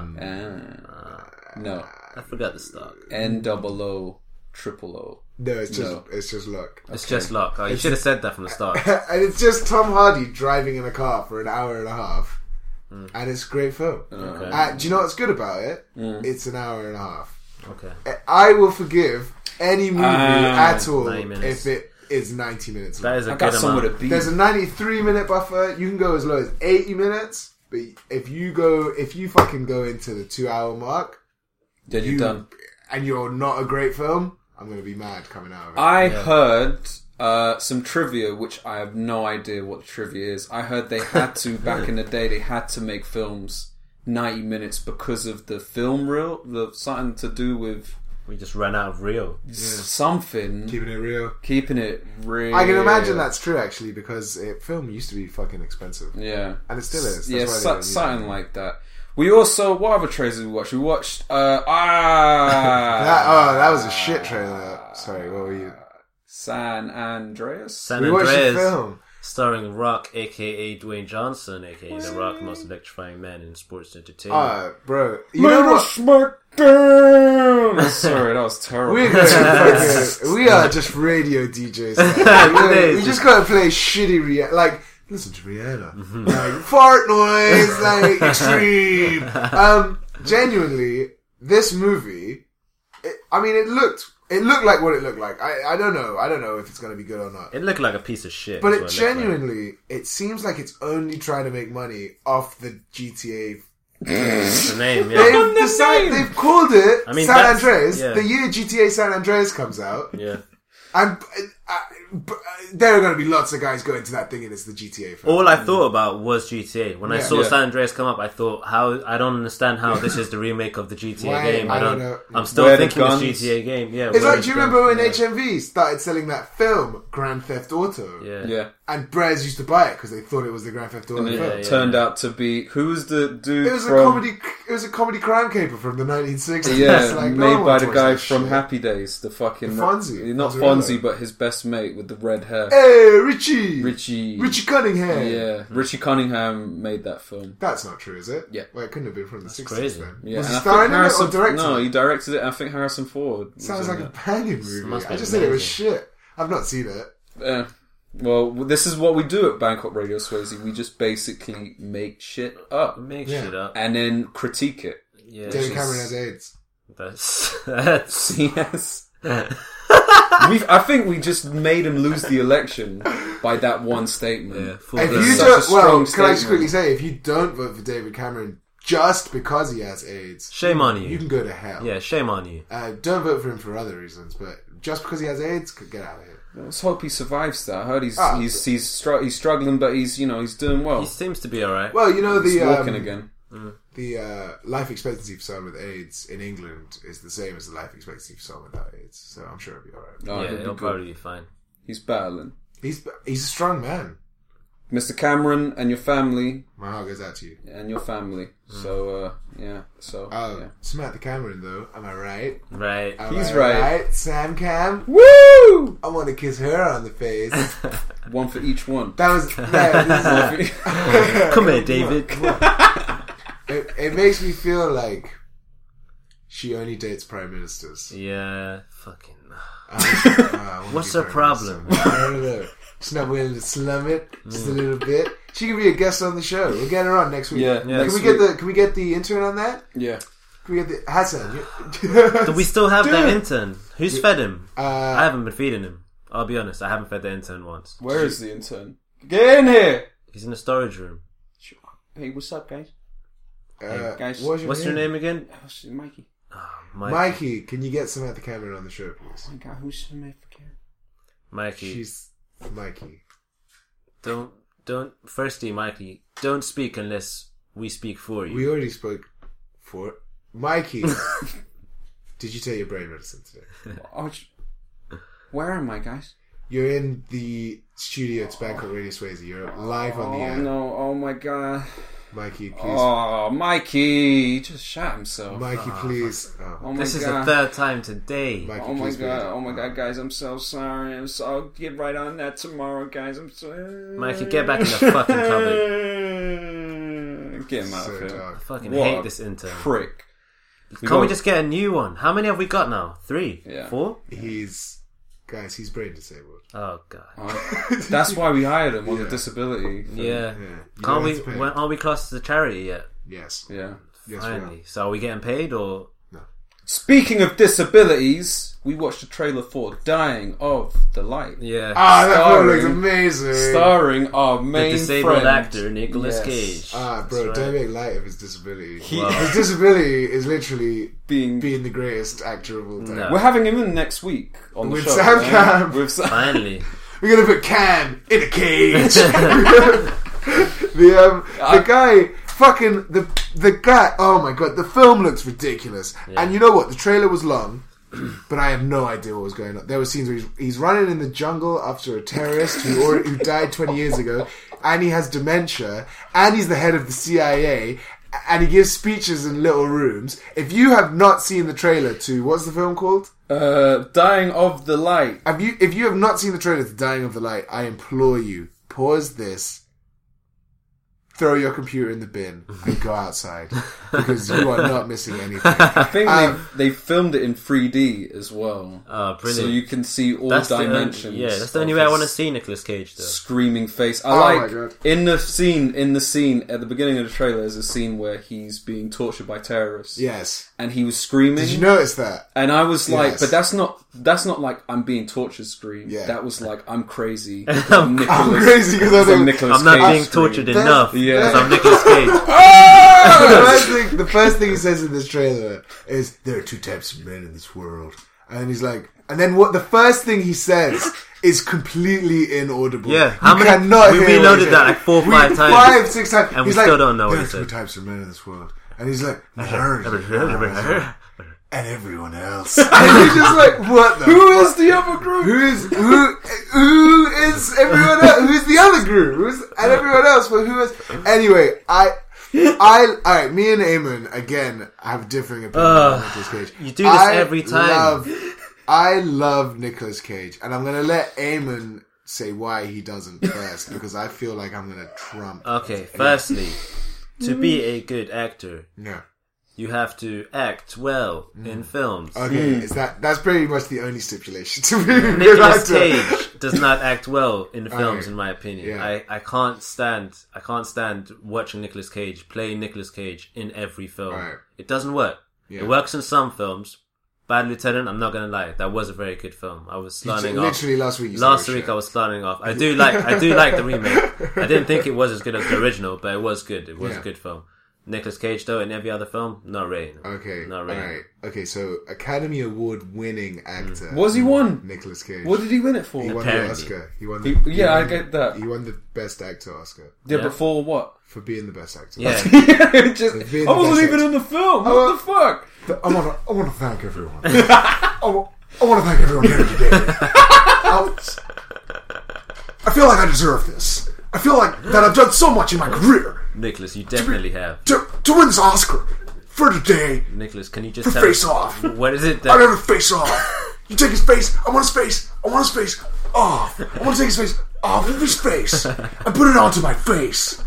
Ah. No. I forgot the start. N double O triple O. No, it's just No. it's just Luck. It's just luck. Oh, you should have said that from the start. And it's just Tom Hardy driving in a car for an hour and a half, Mm. and it's a great film. Okay. Uh, do you know what's good about it? Mm. It's an hour and a half. Okay. I will forgive any movie Ah, at all ninety minutes. if it is ninety minutes long. That is a I got good somewhere amount. to be. There's a ninety-three minute buffer. You can go as low as eighty minutes, but if you go, if you fucking go into the two hour mark, Then you're you, done. and you're not a great film, I'm gonna be mad coming out of it. I Yeah. heard uh, some trivia, which I have no idea what the trivia is. I heard they had to back in the day. They had to make films ninety minutes because of the film reel, the something to do with We just ran out of Rio. something. Keeping it real. Keeping it real. I can imagine that's true actually because it, film used to be fucking expensive, Yeah. and it still is. That's Yeah, why they so, don't use something it. like that. We also, what other trailers did we watch? We watched, uh, ah, That, oh, that was a shit trailer. Sorry, what were you? San Andreas? San We watched the Andreas, film. starring Rock, aka Dwayne Johnson, aka The Rock, most electrifying man in sports entertainment. Uh, bro, you know what? SmackDown! Sorry, that was terrible. We're gonna fucking, we are just radio D Js. Now. We, gotta- we just gotta play shitty Rihanna. Like, listen to Rihanna. Like, fart noise, like, extreme. Um, genuinely, this movie, it, I mean, it looked, it looked like what it looked like. I, I don't know. I don't know if it's gonna be good or not. It looked like a piece of shit. But is it what looked like. genuinely, it seems like it's only trying to make money off the G T A the name, yeah. They've, decided, they've called it I mean, San that's- Andreas. yeah. The year G T A San Andreas comes out, Yeah. and uh, uh, there are going to be lots of guys going to that thing, and it's the G T A film. All I thought about was G T A. When I Yeah. saw Yeah. San Andreas come up, I thought, how I don't understand how this is the remake of the G T A Why? game. I I don't. don't know. I'm still Where the thinking it's guns? G T A game. Yeah. It's where like, is do you the- remember when Yeah. H M V started selling that film, Grand Theft Auto? Yeah. Yeah. And Brez used to buy it because they thought it was the Grand Theft Auto And it film. yeah. turned out to be who was the dude It was from a comedy. It was a comedy crime caper from the nineteen sixties. yeah, It's like, no made one by wants the to guy watch that from shit. Happy Days, the fucking Fonzie. not Fonzie. Fonzie, but his best mate with the red hair, Hey, Richie. Richie. Richie Cunningham. Yeah, Richie Cunningham made that film. That's not true, is it? Yeah. Well, it couldn't have been from the sixties crazy. then. Yeah, Was and he I think starring in it Harrison. or directing No, it? he directed it. I think Harrison Ford. was Sounds in like a it. banging movie. must I be just said it was amazing. shit. I've not seen it. Yeah. Well, this is what we do at Bangkok Radio Swayze. We just basically make shit up Make Yeah. shit up. and then critique it. Yeah. David is- Cameron has AIDS. That's. That's. Yes. We've, I think we just made him lose the election by that one statement. Yeah, full If blown. you such don't, a well, strong can I just statement. quickly say, if you don't vote for David Cameron just because he has AIDS, Shame on you you. can go to hell. Yeah, shame on you. Uh, don't vote for him for other reasons, but just because he has AIDS, could get out of here. Let's hope he survives that. I heard he's Ah, he's he's, str- he's struggling, but he's you know he's doing well. He seems to be alright. Well, you know He's the walking um, again. the uh, life expectancy for someone with AIDS in England is the same as the life expectancy for someone without AIDS, so I'm sure he'll be alright. Oh, yeah, he'll be he'll good. probably be fine. He's battling. He's he's a strong man. Mister Cameron and your family My heart goes out to you. and your family. So uh, yeah. So Oh, yeah. Samantha Cameron though, am I right? Right. Am He's I right. Sam Cam. Woo! I want to kiss her on the face. One for each one. That was. Yeah, this is- Come here, David. it, it makes me feel like she only dates prime ministers. Yeah, fucking. I wanna- I wanna What's be her prime problem? minister. I don't know. She's not willing to slum it just a little bit. She can be a guest on the show. We'll get her on next week. Yeah, Yeah. Can next we get week. the Can we get the intern on that? Yeah. Can we get the Hassan? Do we still have Dude. that intern? Who's fed him? I Uh, haven't been feeding him. I'll be honest, I haven't fed the intern once. Where is the intern? Get in here. He's in the storage room. Hey, what's up, guys? uh, guys. what's your What's your name again? Oh, Mikey. Oh, Mike- Mikey, can you get Samantha Cameron on the show, please? Oh my God, who's Samantha Cameron? Mikey. She's Mikey. Don't, don't, firstly, Mikey, don't speak unless we speak for you. We already spoke for Mikey. Did you take your brain medicine today? Oh, sh- where am I, guys? You're in the studio at Bangkok Radio Swayze. You're live on the Oh air. no! Oh my God! Mikey, please. Oh, Mikey! He just shot himself. Mikey, please. Oh. Oh my this is God! the third time today. Mikey, Oh my please God! wait. Oh my God, guys! I'm so sorry. I'm so. I'll get right on that tomorrow, guys. I'm so. Mikey, get back in the fucking cupboard. Get him out So of here. I dark. fucking What hate a this intern. Prick. Can't we just get a new one? How many have we got now? Three? Yeah. Four? He's guys. He's brain disabled. Oh, God. Oh, that's why we hired him on Yeah. the disability. thing. Yeah. Yeah. You Can't don't we, have to pay. when, aren't we classed as a charity yet? Yes. Yeah. Yes, we Finally. So are we getting paid or? Speaking of disabilities, we watched the trailer for Dying of the Light. Yeah. Ah, that film Starring- looks amazing. Starring our the main disabled friend. actor, Nicolas Yes. Cage. Ah, bro, That's don't right. make light of his disability. He- Wow. His disability is literally Being, being the greatest actor of all time. No. we're having him in next week on the With show. Sam right? Cam. With Sam. Finally. We're gonna put Cam in a cage. the um, I- the guy, fucking the the guy. Oh my god, the film looks ridiculous. Yeah. And you know what? The trailer was long, but I have no idea what was going on. There were scenes where he's, he's running in the jungle after a terrorist who already, who died twenty years ago, and he has dementia, and he's the head of the C I A. And he gives speeches in little rooms. If you have not seen the trailer to what's the film called? Uh, Dying of the Light. Have you? If you have not seen the trailer to Dying of the Light, I implore you, pause this, throw your computer in the bin, and go outside because you are not missing anything. I think Um, they they filmed it in three D as well. Oh, brilliant. So you can see all that's the dimensions. only, yeah, that's the of only way I his want to see Nicolas Cage, though. Screaming face. I Oh my like God. in the scene. In the scene at the beginning of the trailer, there's a scene where he's being tortured by terrorists. Yes, and he was screaming. Did you notice that? And I was like, Yes. but that's not that's not like I'm being tortured scream. Yeah. That was like I'm crazy. I'm crazy because I don't. Nicolas I'm not Cage being scream. tortured enough Yeah. because I'm Nicolas Cage. Oh! the, first thing, the first thing he says in this trailer is, there are two types of men in this world. And he's like, and then what the first thing he says is completely inaudible. Yeah, how you many- cannot we hear reloaded what he that said. like four or We- five times. Five, six times. And we he's still like, don't know what there he are two said. types of men in this world. And he's like, and everyone else. And he's just like, what the Who fuck? is the other group? Who is who? Who is everyone else? Who's the other group? Who's and everyone else? But who is? Anyway, I, I, all right. Me and Eamon again have differing opinions Ugh, on Nicolas Cage. you do this I every time. Love, I love Nicolas Cage, and I'm gonna let Eamon say why he doesn't first because I feel like I'm gonna trump. Okay, firstly, to be a good actor, No. you have to act well in films. Okay, is that that's pretty much the only stipulation to be a good Nicolas actor. Cage does not act well in films, Alright. in my opinion. Yeah. I, I can't stand I can't stand watching Nicolas Cage play Nicolas Cage in every film. Alright. It doesn't work. Yeah. It works in some films. Bad Lieutenant, I'm not gonna lie, that was a very good film. I was sliding off. Literally last week. You Last said it was week shit. I was sliding off. I do like I do like the remake. I didn't think it was as good as the original, but it was good. It was Yeah. a good film. Nicolas Cage though in every other film, not rating. Okay, Not all rating. right. Okay, so Academy Award winning actor. Was he won? Nicolas Cage. What did he win it for? He won Apparently. the Oscar. He won. He- The, yeah, he I won- get that. He won the best actor Oscar Yeah, Yeah. but for what? for being the best actor. Yeah. It just, For being I the wasn't best even actor. in the film. Oh, What the fuck? I want to. I want to thank everyone. I, wa- I want to thank everyone here today. I, I feel like I deserve this. I feel like that I've done so much in my career Nicholas, you definitely have. to to win this Oscar for today. Nicholas, can you just For tell Face us Off. what is it I that got to face off. You take his face. I want his face. I want his face off. I want to take his face off of his face and put it onto my face.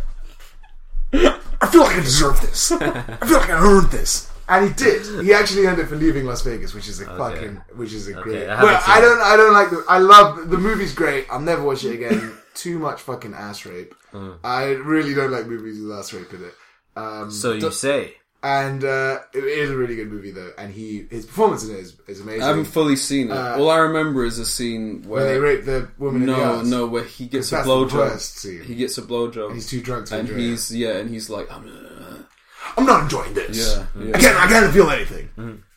I feel like I deserve this. I feel like I earned this. And he did. He actually earned it for leaving Las Vegas, which is a fucking, which is a great. I haven't But seen I it. don't, I don't like the. I love the movie's great. I'll never watch it again. Too much fucking ass rape. Mm. I really don't like movies with ass rape in it. Um, so you say? and uh, it is a really good movie though, and he his performance in it is, is amazing. I haven't fully seen it. Uh, All I remember is a scene When they where rape the woman in the no, arse. no, where he gets a That's the blowjob. worst scene. He gets a blowjob, And he's too drunk to and enjoy he's yeah, and he's like, I'm, uh, I'm not enjoying this. yeah, yeah. I can't. I can't feel anything.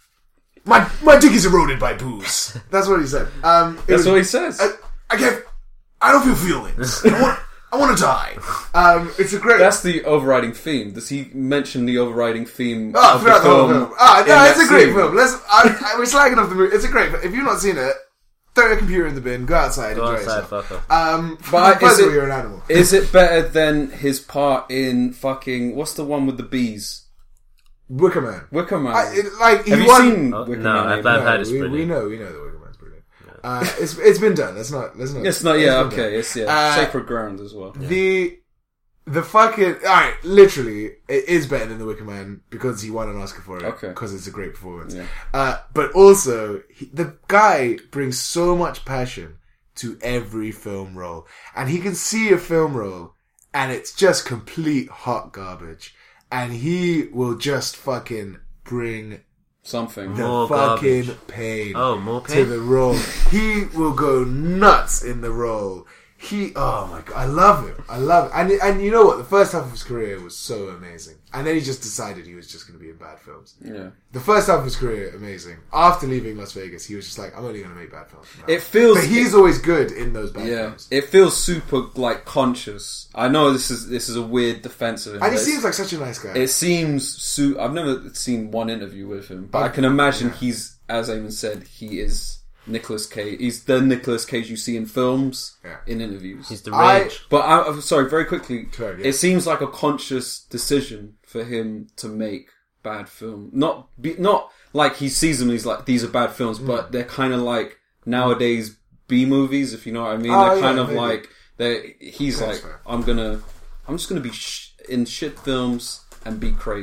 My my dick is eroded by booze. That's what he said. Um, it That's was- what he says. I, I can't. I don't feel feelings. I want. I want to die. Um, it's a great. That's the overriding theme. Does he mention the overriding theme Oh, of the throughout the whole film? film. Ah, in no, that it's a great scene? film. Let's. I, I, we're slagging off the movie. It's a great. If you've not seen it, throw your computer in the bin. Go outside. Go enjoy outside, yourself. fuck off. Um, But first is of all, it- you're an animal. Is it better than his part in fucking what's the one with the bees? Wicker Man. Wicker Man. I, it, like he Have you won. seen Oh, Wicker no, Man? I've- Amy? I've heard it's we, we brilliant. know. We know that Wicker Man's brilliant. Uh, it's it's been done. Let's not. Let's not. It's not. Yeah. it's been Okay. done. It's yeah. Uh, Sacred ground as well. The the fucking alright, literally, it is better than the Wicker Man because he won an Oscar for it. Okay. Because it's a great performance. Yeah. Uh, but also, he, the guy brings so much passion to every film role, and he can see a film role, and it's just complete hot garbage, and he will just fucking bring Something. the More fucking garbage. pain. Oh, more To pain? the role. He will go nuts in the role. He, oh my god, I love him. I love it. And, and you know what? The first half of his career was so amazing. And then he just decided he was just going to be in bad films. Yeah. The first half of his career, amazing. After leaving Las Vegas, he was just like, I'm only going to make bad films. from now It on. feels. But he's always good in those bad yeah. films. It feels super like conscious. I know this is this is a weird defense of him. And he but seems like such a nice guy. It seems su- I've never seen one interview with him, but I can imagine he's, as Eamon said, he is Nicolas Cage. He's the Nicolas Cage you see in films, Yeah. in interviews. He's the I- rage. But I, I'm sorry, very quickly, Sorry, yeah. it seems like a conscious decision for him to make bad film. Not be, not like he sees them and he's like, these are bad films, Mm. but they're kind of like nowadays B movies, if you know what I mean. Oh, they're yeah, kind of maybe. like they. He's That's like, fair. I'm gonna, I'm just gonna be sh- in shit films and be crazy.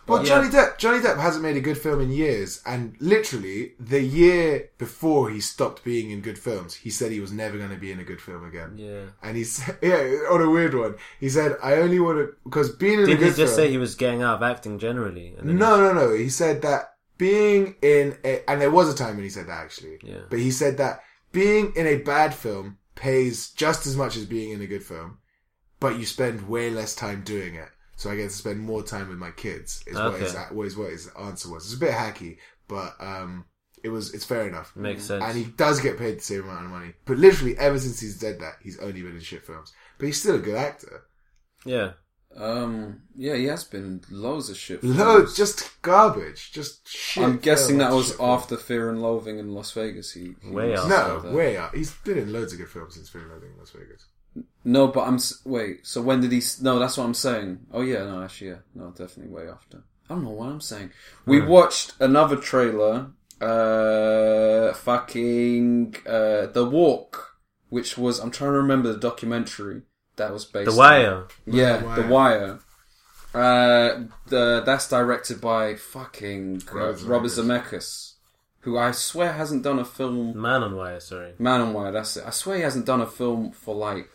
Well, Yeah. Johnny Depp, Johnny Depp hasn't made a good film in years, and literally the year before he stopped being in good films, he said he was never going to be in a good film again. Yeah. And he's yeah, on a weird one. He said, "I only want to because being in Didn't a good he just film." say he was getting out of acting generally? And then No, no, no. He said that being in a, and there was a time when he said that actually. Yeah. But he said that being in a bad film pays just as much as being in a good film, but you spend way less time doing it. So I get to spend more time with my kids. Is what Okay. his, what his, what his answer was. It's a bit hacky, but um, it was it's fair enough. Makes sense. And he does get paid the same amount of money. But literally, ever since he's said that, he's only been in shit films. But he's still a good actor. Yeah. Um, yeah, he has been in loads of shit. Loads, films. just garbage, just shit. I'm guessing films, that was shit films. after Fear and Loathing in Las Vegas. He, he Way was after. No, there. way up. He's been in loads of good films since Fear and Loathing in Las Vegas. No, but I'm s- wait. So when did he? s- No, that's what I'm saying. Oh yeah, no, actually, yeah, no, definitely way after. I don't know what I'm saying. We watched another trailer. Uh, fucking uh, The Walk, which was I'm trying to remember the documentary that was based. The Wire. On. Yeah, The The Wire. Uh, the that's directed by fucking uh, Robert Robert Zemeckis. Zemeckis, who I swear hasn't done a film. Man on Wire, sorry. Man on Wire, that's it. I swear he hasn't done a film for like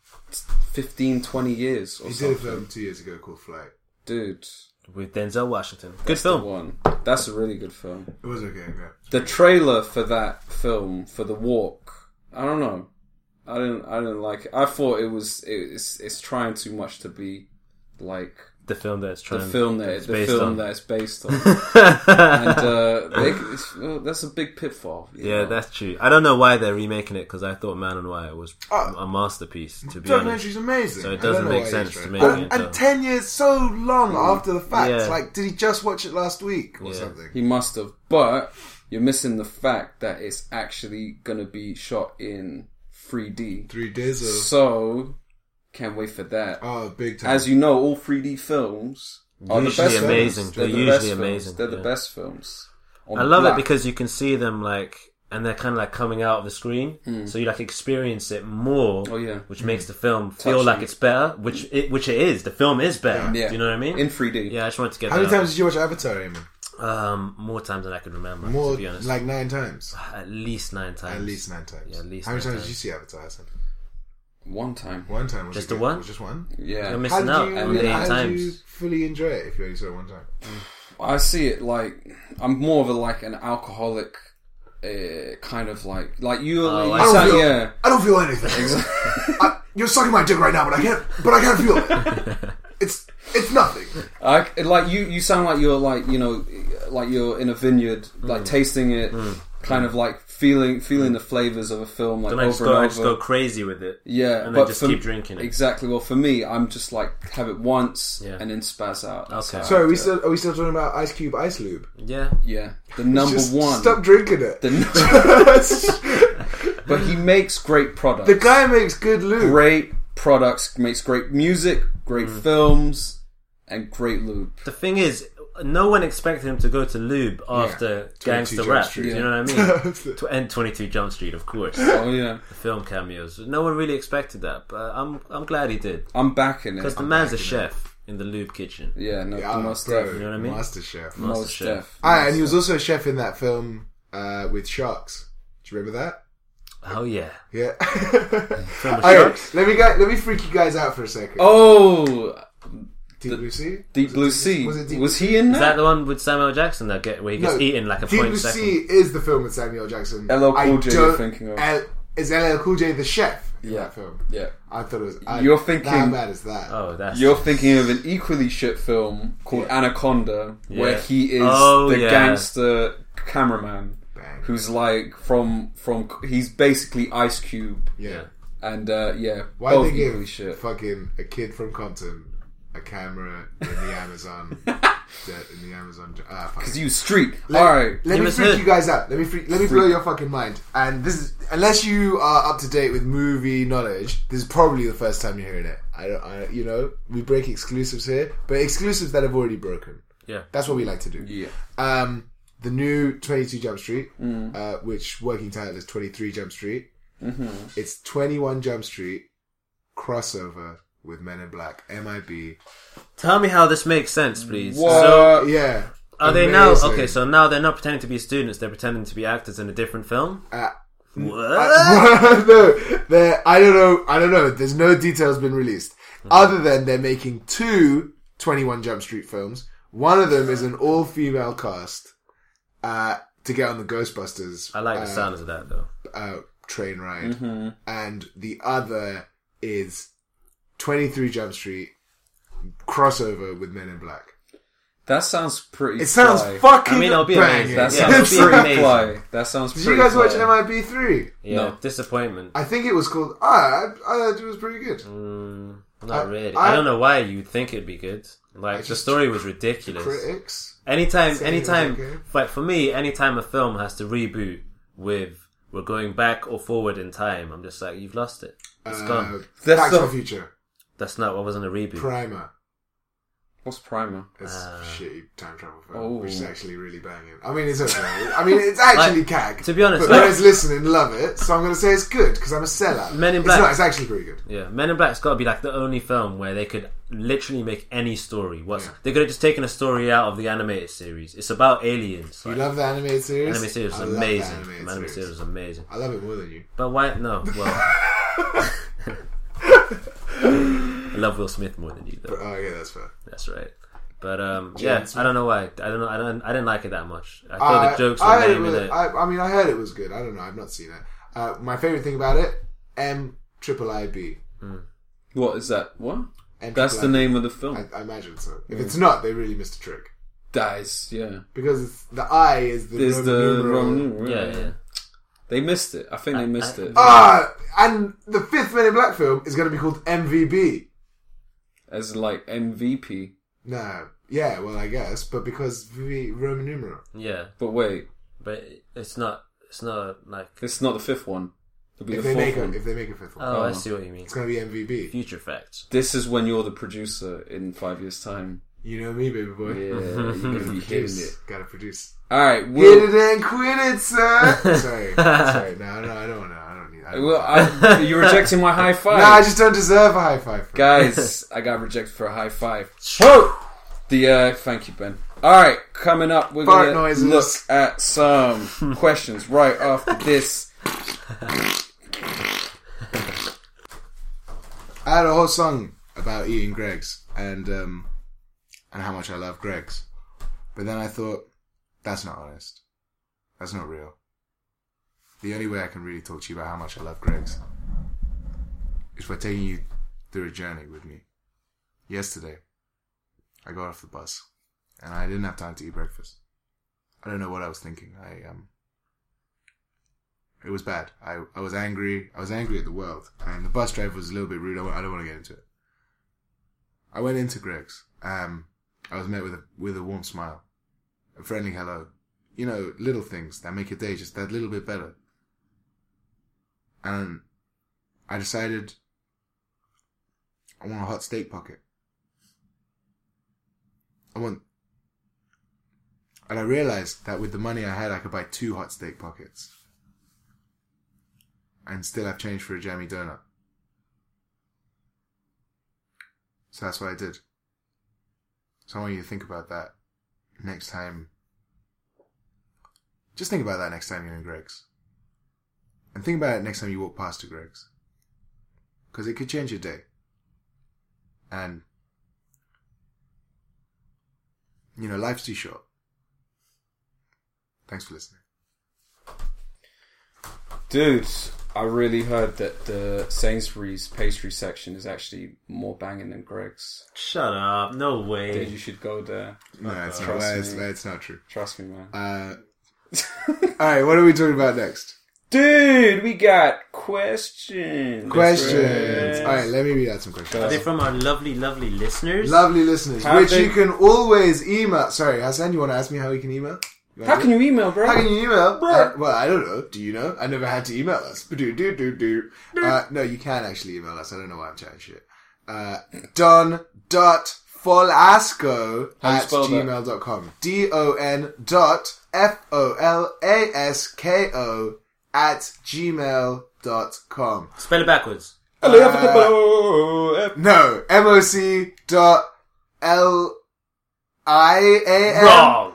fifteen, twenty years or He something. did a film two years ago called Flight. Dude, With Denzel Washington. Good that's the film. one. That's a really good film. It was okay, yeah. The trailer for that film, for The Walk, I don't know. I didn't. I didn't like it. I thought it was. It's. It's trying too much to be like The film that it's the trying film that it's the based film on. that it's based on. and uh, they, it's, well, that's a big pitfall. you Yeah, know? that's true. I don't know why they're remaking it because I thought Man on Wire was Oh. a masterpiece, to be honest. Documentary's amazing. So it I doesn't don't know make why sense he's to trying- make and, it and into- ten years so long after the fact. Yeah. Like, did he just watch it last week or Yeah. something? He must have, but you're missing the fact that it's actually going to be shot in three D. Three days of So, can't wait for that. oh, big time. As you know, all three D films are the Usually best amazing. films. They're the usually best films. amazing, They're the yeah. best films. On I love black. it because you can see them like, and they're kind of like coming out of the screen, so you like experience it more. Hmm. Oh, yeah. which makes the film feel Touching. like it's better, which it which it is. The film is better. Yeah. Do you know what I mean? in three D. yeah, I just wanted to get How many that times did you watch Avatar, Eamon? out. Um, more times than I could remember. More, to be honest, like nine times. at least nine times. At least nine times. Yeah, at least How many nine times did times. you see Avatar, Hassan? One time. One time. Was Just it the good? one? Was just one? Yeah. You're How missing did out you, on the how eight did you times. fully enjoy it if you only saw it one time? I see it like I'm more of a like an alcoholic, uh, kind of like like you. Oh, you I don't sound- feel- yeah. I don't feel anything. I, you're sucking my dick right now, but I can't. But I can't feel it. It's it's nothing. I like you. You sound like you're like you know, like you're in a vineyard, like tasting it, kind of like feeling feeling the flavors of a film, like Then I over just and go, over. I just go crazy with it. Yeah, and but then just for- keep drinking it. Exactly. Well, for me, I'm just like have it once Yeah. and then spaz out. That's Okay. how I So are we do it. still are we still talking about Ice Cube Ice Lube? Yeah, Yeah, the number Just one. Stop drinking it. The, but he makes great products. The guy makes good lube. Great products, makes great music, great Mm. films, and great lube. the thing is, no one expected him to go to lube after Gangster Jump Rap. Street. Do you know what I mean? Tw- and twenty-two Jump Street, of course. Oh yeah, The film cameos. No one really expected that, but I'm I'm glad he did I'm backing it. because the I'm man's a backing chef in the lube kitchen. it. Yeah, no, Yeah, the most bro, def. You know what I mean? Master Chef. Master Most Chef. def. Ah, and he was also a chef in that film uh, with sharks. Do you remember that? Oh yeah, Yeah. film with Okay, sharks. let me go, let me freak you guys out for a second. Oh, Deep Blue Sea. Deep Was it Blue Sea. Was it Deep Was Blue he in Is that that? the one with Samuel Jackson that get where he gets No, eaten like a Deep point Blue second? Sea is the film with Samuel L. Jackson. L L Cool I J don't- you're thinking of. L, is L L Cool J the chef in Yeah. that film? Yeah, I thought it was. I, You're thinking- How bad is that? Oh, that's you're thinking of an equally shit film called Yeah. Anaconda, where Yeah. he is Oh, the yeah. gangster cameraman. Bang. Who's like from from he's basically Ice Cube, Yeah. and uh, yeah, Why both they equally give shit. fucking a kid from Compton a camera in the Amazon? de- in the Amazon. Ah, fuck. Because you street. Let, All right, let He me was freak hood. you guys out. Let me freak, let me blow your fucking mind. And this is unless you are up to date with movie knowledge, this is probably the first time you're hearing it. I don't. I, you know, we break exclusives here, but exclusives that have already broken. yeah. That's what we like to do. yeah, Um, the new twenty-two Jump Street, Mm. uh, which working title is twenty-three Jump Street. Mm-hmm. It's twenty-one Jump Street crossover with Men in Black, M I B. Tell me how this makes sense, please. What? So, Yeah. are they now... Amazing. Okay, so now they're not pretending to be students, they're pretending to be actors in a different film? Uh, What? no, they're- I don't know. I don't know. There's no details been released. Other than they're making two twenty-one Jump Street films. One of them is an all-female cast uh, to get on the Ghostbusters I like the uh, sound of that, though. uh, train ride. Mm-hmm. And the other is twenty-three Jump Street crossover with Men in Black. That sounds pretty. It sounds fly. fucking I mean, it'll be banging. amazing. That Yeah, sounds it'll be pretty amazing. fly. That sounds. Did pretty you guys watch fly. M I B three? Yeah, No. disappointment. I think it was called... Ah, I, I thought it was pretty good. Mm, not I- really. I- I, don't know why you'd think it'd be good. Like, the just- story was ridiculous. Critics. Anytime, Saying it was anytime, okay. like for me, anytime a film has to reboot with we're going back or forward in time, I'm just like, you've lost it. It's Uh, gone. That's Back the- to the Future. That's not what wasn't a reboot. Primer. What's Primer? It's Ah. a shitty time travel film, Oh. which is actually really banging. I mean, it's okay. I mean, it's actually Like, cag. to be honest, but like- those listening love it, so I'm going to say it's good because I'm a sellout. Men in It's Black- not. It's actually pretty good. Yeah, Men in Black's got to be like the only film where they could literally make any story. What Yeah. they could have just taken a story out of the animated series. It's about aliens. You Like, love the animated series? animated series is I love the amazing. animated The animated series series. is amazing. I love it more than you. But why? No, well, I love Will Smith more than you, though. But, oh, yeah, that's fair. That's right. But um, yeah, James I don't know why. I don't know. I don't. I didn't like it that much. I I, thought the jokes were I, heard it lame in was, it. I, I mean, I heard it was good. I don't know. I've not seen it. Uh, my favorite thing about it, M triple I B. What is that? What? M That's the triple I B. name of the film. I, I imagine so. If it's not, they really missed a trick. That is, yeah. Because it's, the I is the Is Roman the numeral. Roman numeral, yeah, yeah. They missed it. I think they missed I- it. Ah, and the fifth Men in Black film is going to be called M V B. As like M V P. No, yeah, well, I guess, but because V Roman numeral. Yeah, But wait, but it's not. It's not like. it's not the fifth one. It'll be If the they fourth make a, one. if they make a fifth one, Oh, I Oh. see what you mean. it's going to be M V B. Future facts. This is when you're the producer in five years' time. You know me, baby boy. Yeah, you're gonna be hitting Produce. it. Gotta produce. Alright, Hit Will. it and quit it, sir. sorry, sorry. No, no, I don't want to. I don't need. I don't Well, want I, you're rejecting my high five. no, I just don't deserve a high five. From Guys, I got rejected for a high five. Whoa! The uh, thank you, Ben. All right, coming up, we're Fart gonna noises. look at some questions right after this. I had a whole song about eating Greggs and um and how much I love Greggs, but then I thought that's not honest. That's not real. The only way I can really talk to you about how much I love Greggs is by taking you through a journey with me. Yesterday, I got off the bus and I didn't have time to eat breakfast. I don't know what I was thinking. I um, it was bad. I I was angry. I was angry at the world, and the bus driver was a little bit rude. I, wa- I don't want to get into it. I went into Greggs. Um, I was met with a with a warm smile, a friendly hello. You know, little things that make your day just that little bit better. And I decided I want a hot steak pocket. I want, and I realized that with the money I had, I could buy two hot steak pockets, and still have change for a jammy donut. So that's what I did. So I want you to think about that next time. Just think about that next time you're in Greggs. And think about it next time you walk past a Greggs. Because it could change your day. And, you know, life's too short. Thanks for listening. Dude, I really heard that the Sainsbury's pastry section is actually more banging than Greg's. Shut up! No way. Dude, you should go there. No, it's not, Trust it's, me. it's not true. Trust me, man. Uh, alright, what are we talking about next? Dude, we got questions. Questions. Alright, let me read out some questions. Are they from our lovely, lovely listeners? Lovely listeners, How which they- you can always email. Sorry, Hassan, you want to ask me how we can email? You wanna How do can it? you email, bro? How can you email? Bro. Uh, well, I don't know. Do you know? I never had to email us. Do do do do. Uh, no, you can actually email us. I don't know why I'm chatting shit. Uh, Don dot Folasco How you at spell that? gmail dot com. D O N dot F O L A S K O at gmail dot com. Spell it backwards. Uh, no, M O C dot L I A N Wrong.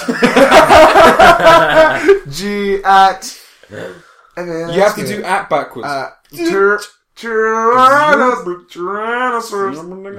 G at. You have to do at backwards. Uh, tyr- Tyrannos- Tyrannosaurus.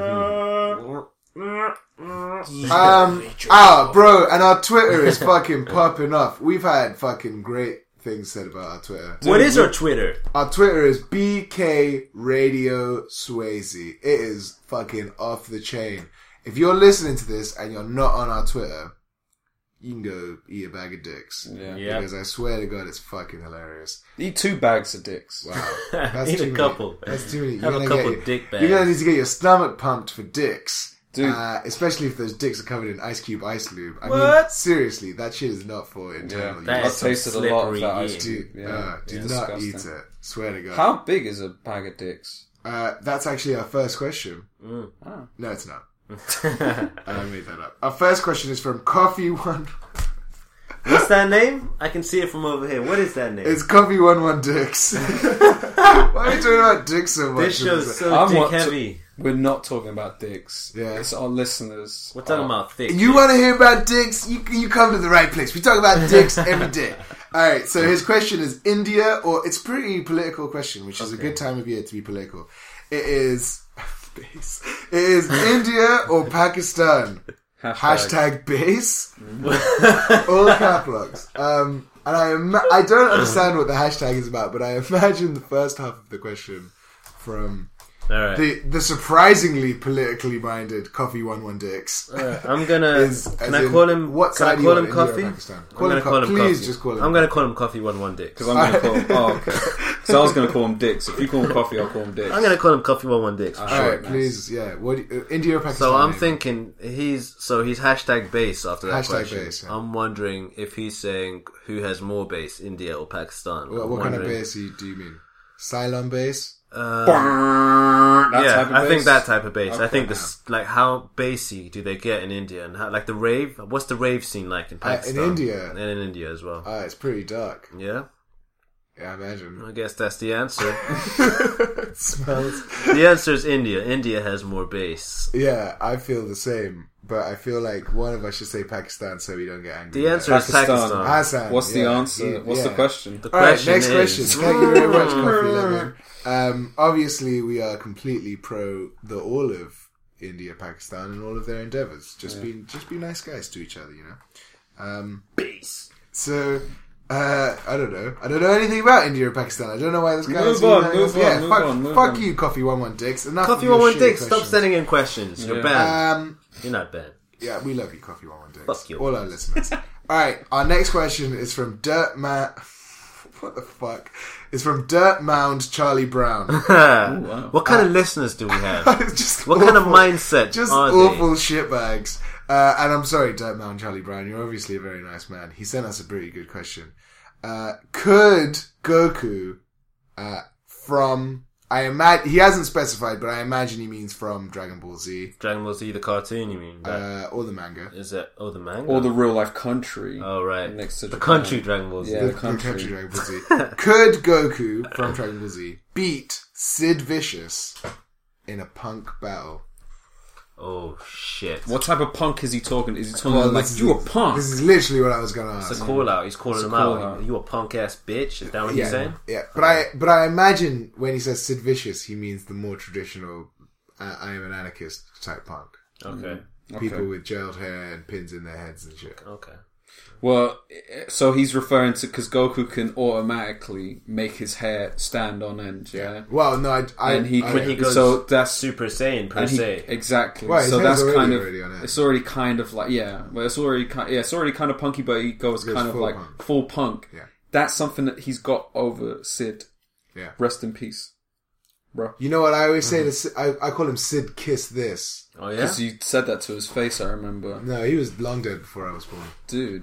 Um, ah, bro, and our Twitter is fucking popping off. We've had fucking great things said about our Twitter. What is our Twitter? Our Twitter is B K Radio Swayze. It is fucking off the chain. If you're listening to this and you're not on our Twitter, you can go eat a bag of dicks. Yeah. Yeah. Because I swear to God, it's fucking hilarious. Eat two bags of dicks. Wow. That's Eat too a many. couple. That's too many. Have You're a gonna couple get, dick bags. You're gonna need to get your stomach pumped for dicks. Dude. Uh, especially if those dicks are covered in Ice Cube Ice Lube. I mean, What? seriously, that shit is not for internal Yeah, That I've is some tasted a lot of slippery that ice eating. cube. Do, Yeah, uh, do yeah. not Disgusting. eat it. Swear to God. How big is a bag of dicks? Uh, that's actually our first question. Mm. Oh. No, it's not. I made that up. Our first question is from Coffee One. What's that name? I can see it from over here. What is that name? It's Coffee One One Dicks. Why are you talking about dicks so much? This show's so I'm dick what- heavy. We're not talking about dicks. Yeah. It's our listeners. We're talking Oh. about thick. You want to hear about dicks? You you come to the right place. We talk about dicks every day. All right. So his question is India, or it's a pretty political question, which is a good time of year to be political. It is base. It is India or Pakistan. Hashtag. Hashtag base. All cap locks. Um, and I ima- I don't understand what the hashtag is about, but I imagine the first half of the question from All right. the the surprisingly politically minded Coffee One One Dicks. Uh, I'm gonna. is- Can as I in, call him? what Can I side do you call want, him India or Coffee? Pakistan? I'm Call gonna him call Co- him please Coffee. just call him I'm gonna Coffee. call him Coffee One One Dick. Because I'm going to call him... Oh, okay. So I was going to call him dicks. If you call him coffee, I'll call him dicks. I'm gonna call him Coffee One One Dicks. For All sure. right, please, yeah. What do you- uh, India or Pakistan? So I'm maybe? thinking he's so he's hashtag base after that Hashtag question. base, yeah. I'm wondering if he's saying who has more base, India or Pakistan. What, I'm what kind of wondering. bass do you, do you mean? Cylon bass? Uh, That yeah, type of I think bass? that type of bass. I Okay. think this like how bassy do they get in India and how like the rave? What's the rave scene like in Uh, in Pakistan? India? and in India as well. Ah, it's pretty dark. Yeah, Yeah, I imagine. I guess that's the answer. It smells. The answer is India. India has more bass. Yeah, I feel the same, but I feel like one of us should say Pakistan so we don't get angry. The answer is Pakistan. Pakistan. Hassan. What's the yeah, answer? he- What's yeah. the question? The All right, question next is, question. Thank you very much, Coffee Lemon. Um, obviously, we are completely pro the all of India, Pakistan, and all of their endeavors. Just be, just be nice guys to each other, you know. Um, bass. so, uh, I don't know. I don't know anything about India or Pakistan. I don't know why this guy Move is on, emailing move us. on, Yeah, move fuck, on, move fuck on. you, Coffee One One Dicks. Enough Coffee of your One One shitty Dicks. Stop questions. sending in questions. You're Yeah. banned. Um, You're not banned. yeah, we love you, Coffee One One Dicks. Fuck you. All our listeners. All right, our next question is from Dirt Man. What the fuck? It's from Dirt Mound Charlie Brown. wow. What kind of listeners do we have? It's just What kind of awful- mindset Just are awful shitbags. Uh, and I'm sorry, Dirt Mound Charlie Brown. You're obviously a very nice man. He sent us a pretty good question. Uh, could Goku, uh, from, I imagine, he hasn't specified, but I imagine he means from Dragon Ball Z, they? Dragon Ball Z, the cartoon, you mean? That- uh, or the manga. Is that, oh, the manga? Or the real life country. Oh, right. Next to the Japan. country Dragon Ball Z. Yeah. The, the the country. country Dragon Ball Z. Could Goku from Dragon Ball Z beat Sid Vicious in a punk battle? Oh, shit. What type of punk is he talking? Is he talking Well, like, this is- you a punk? This is literally what I was going to It's ask. a call out. He's calling It's a him call out. out. You a punk ass bitch? Is that what yeah, he's saying? yeah, but I but I imagine when he says Sid Vicious, he means the more traditional uh, I am an anarchist type punk. Okay. People Okay. with gelled hair and pins in their heads and shit. Okay. Well, so he's referring to because Goku can automatically make his hair stand on end, yeah. Well, no, I, I And he I, When he goes so that's Super Saiyan per and he, se. exactly. Well, his so hair's that's already kind of already on end. it's already kind of like yeah. Well, it's already kind yeah, it's already kind of punky, but he goes, He goes kind of full like punk. full punk. Yeah. That's something that he's got over Sid. Yeah. Rest in peace, bro. You know what I always say to Sid, I, I call him Sid Kiss This. Oh, yeah? Because you said that to his face, I remember, No, he was long dead before I was born. dude.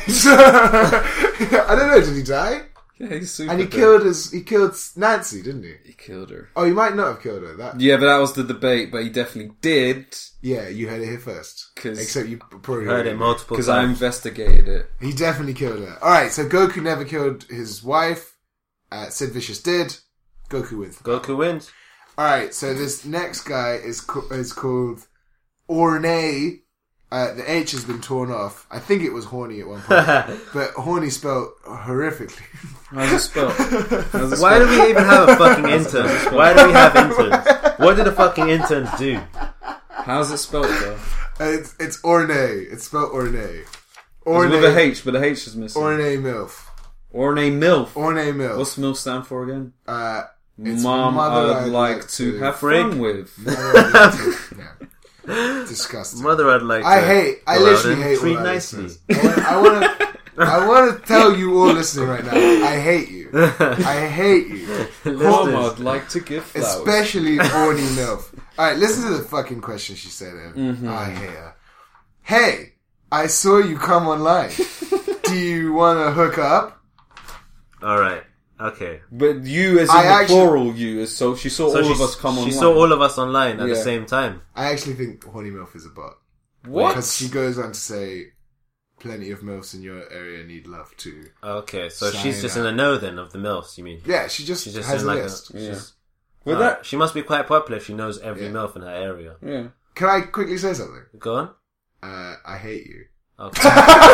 I don't know, did he die? Yeah, he's super. And he dead. killed his he killed Nancy, didn't he? He killed her. Oh, he might not have killed her. That Yeah, but that was the debate. But he definitely did yeah, you heard it here first. 'Cause- Except you probably Heard it multiple because I times. investigated it. He definitely killed her. Alright, so Goku never killed his wife. Uh, Sid Vicious did. Goku wins. Goku wins. Alright, so this next guy is co- is called Ornay. Uh, the H has been torn off. I think it was horny at one point. But horny spelled horrifically. How's it spelled? How's it Why spelled? do we even have a fucking intern? Why do we have interns? What do the fucking interns do? How's it spelled though? Uh, it's it's Ornay. It's spelled Ornay. It's with a Ornay. H, but the H is missing. Ornay MILF. Ornay MILF. Ornay MILF. What's MILF stand for again? Uh, it's Mom, mother I'd like to have Frig. fun with. Yeah. Disgusting. Mother, I'd like. I to hate. I go out literally and hate. treat all our nicely. listeners. I want to. I want to tell you all listening right now. I hate you. I hate you. Mom, I'd like to give flowers. Especially horny MILF. Alright, listen to the fucking question she said in. Mm-hmm. I hate her. Hey, I saw you come online. Do you want to hook up? All right. Okay. But you as in I the actually- plural you, is so she saw So all she, of us come she online. saw all of us online at Yeah. the same time. I actually think horny MILF is a bot. What? Because she goes on to say, plenty of MILFs in your area need love too. Okay, so Sign she's just out. in the know then of the MILFs, you mean? Yeah, she just, She's just has in a like list. a. Yeah. she's- With Alright, that, she must be quite popular if she knows every Yeah. MILF in her area. yeah. Can I quickly say something? Go on. Uh, I hate you. Okay.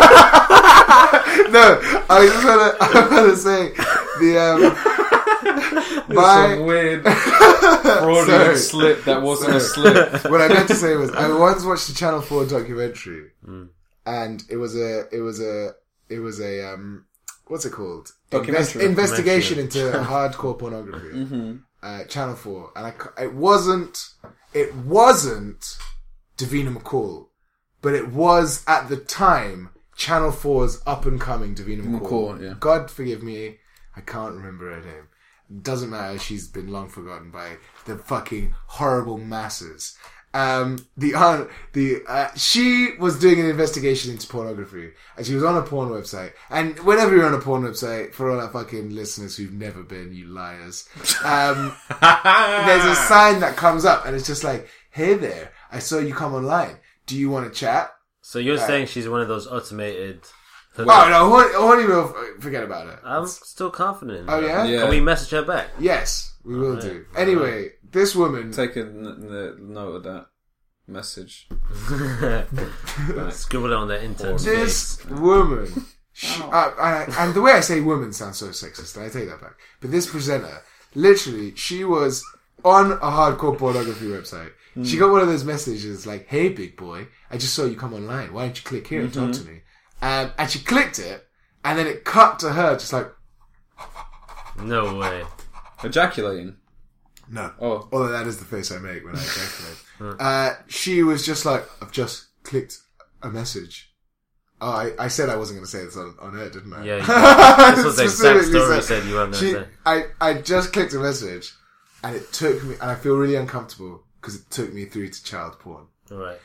No, I just want to. I want to say the um. There's my some weird fraudulent Sorry. slip that wasn't a slip. what I meant to say was I once watched a Channel Four documentary, Mm. and it was a it was a it was a um what's it called? Documentary. Invest- investigation into hardcore pornography. Mm-hmm. Uh, Channel Four, and I c- it wasn't it wasn't Davina McCall, but it was at the time Channel Four's up and coming Davina McCall. McCall, yeah. God forgive me, I can't remember her name. Doesn't matter, she's been long forgotten by the fucking horrible masses. Um, the, uh, the, uh, she was doing an investigation into pornography, and she was on a porn website, and whenever you're on a porn website, for all our fucking listeners who've never been, you liars, um, there's a sign that comes up, and it's just like, hey there, I saw you come online, do you want to chat? So you're saying she's one of those automated. Oh no, Horny, Horny will, forget about it. I'm still confident. in Oh her. yeah? Yeah. Can we message her back? Yes, we will Alright. do. Anyway, this woman, Take a n- n- note of that message. Scribble it on the internet. this woman, she, uh, I, and the way I say woman sounds so sexist, and I take that back. But this presenter, literally, she was on a hardcore pornography website. She got one of those messages like, hey big boy, I just saw you come online, why don't you click here and talk to me? Um, and she clicked it, and then it cut to her just like, No way. Ejaculating. no. Oh. Although that is the face I make when I ejaculate. uh, she was just like, I've just clicked a message. Oh, I, I said I wasn't going to say this on, on air, didn't I? Yeah, you did. This was the exact Specifically story you said- said you weren't She, going to say. I, I just clicked a message, and it took me, and I feel really uncomfortable because it took me through to child porn. Alright.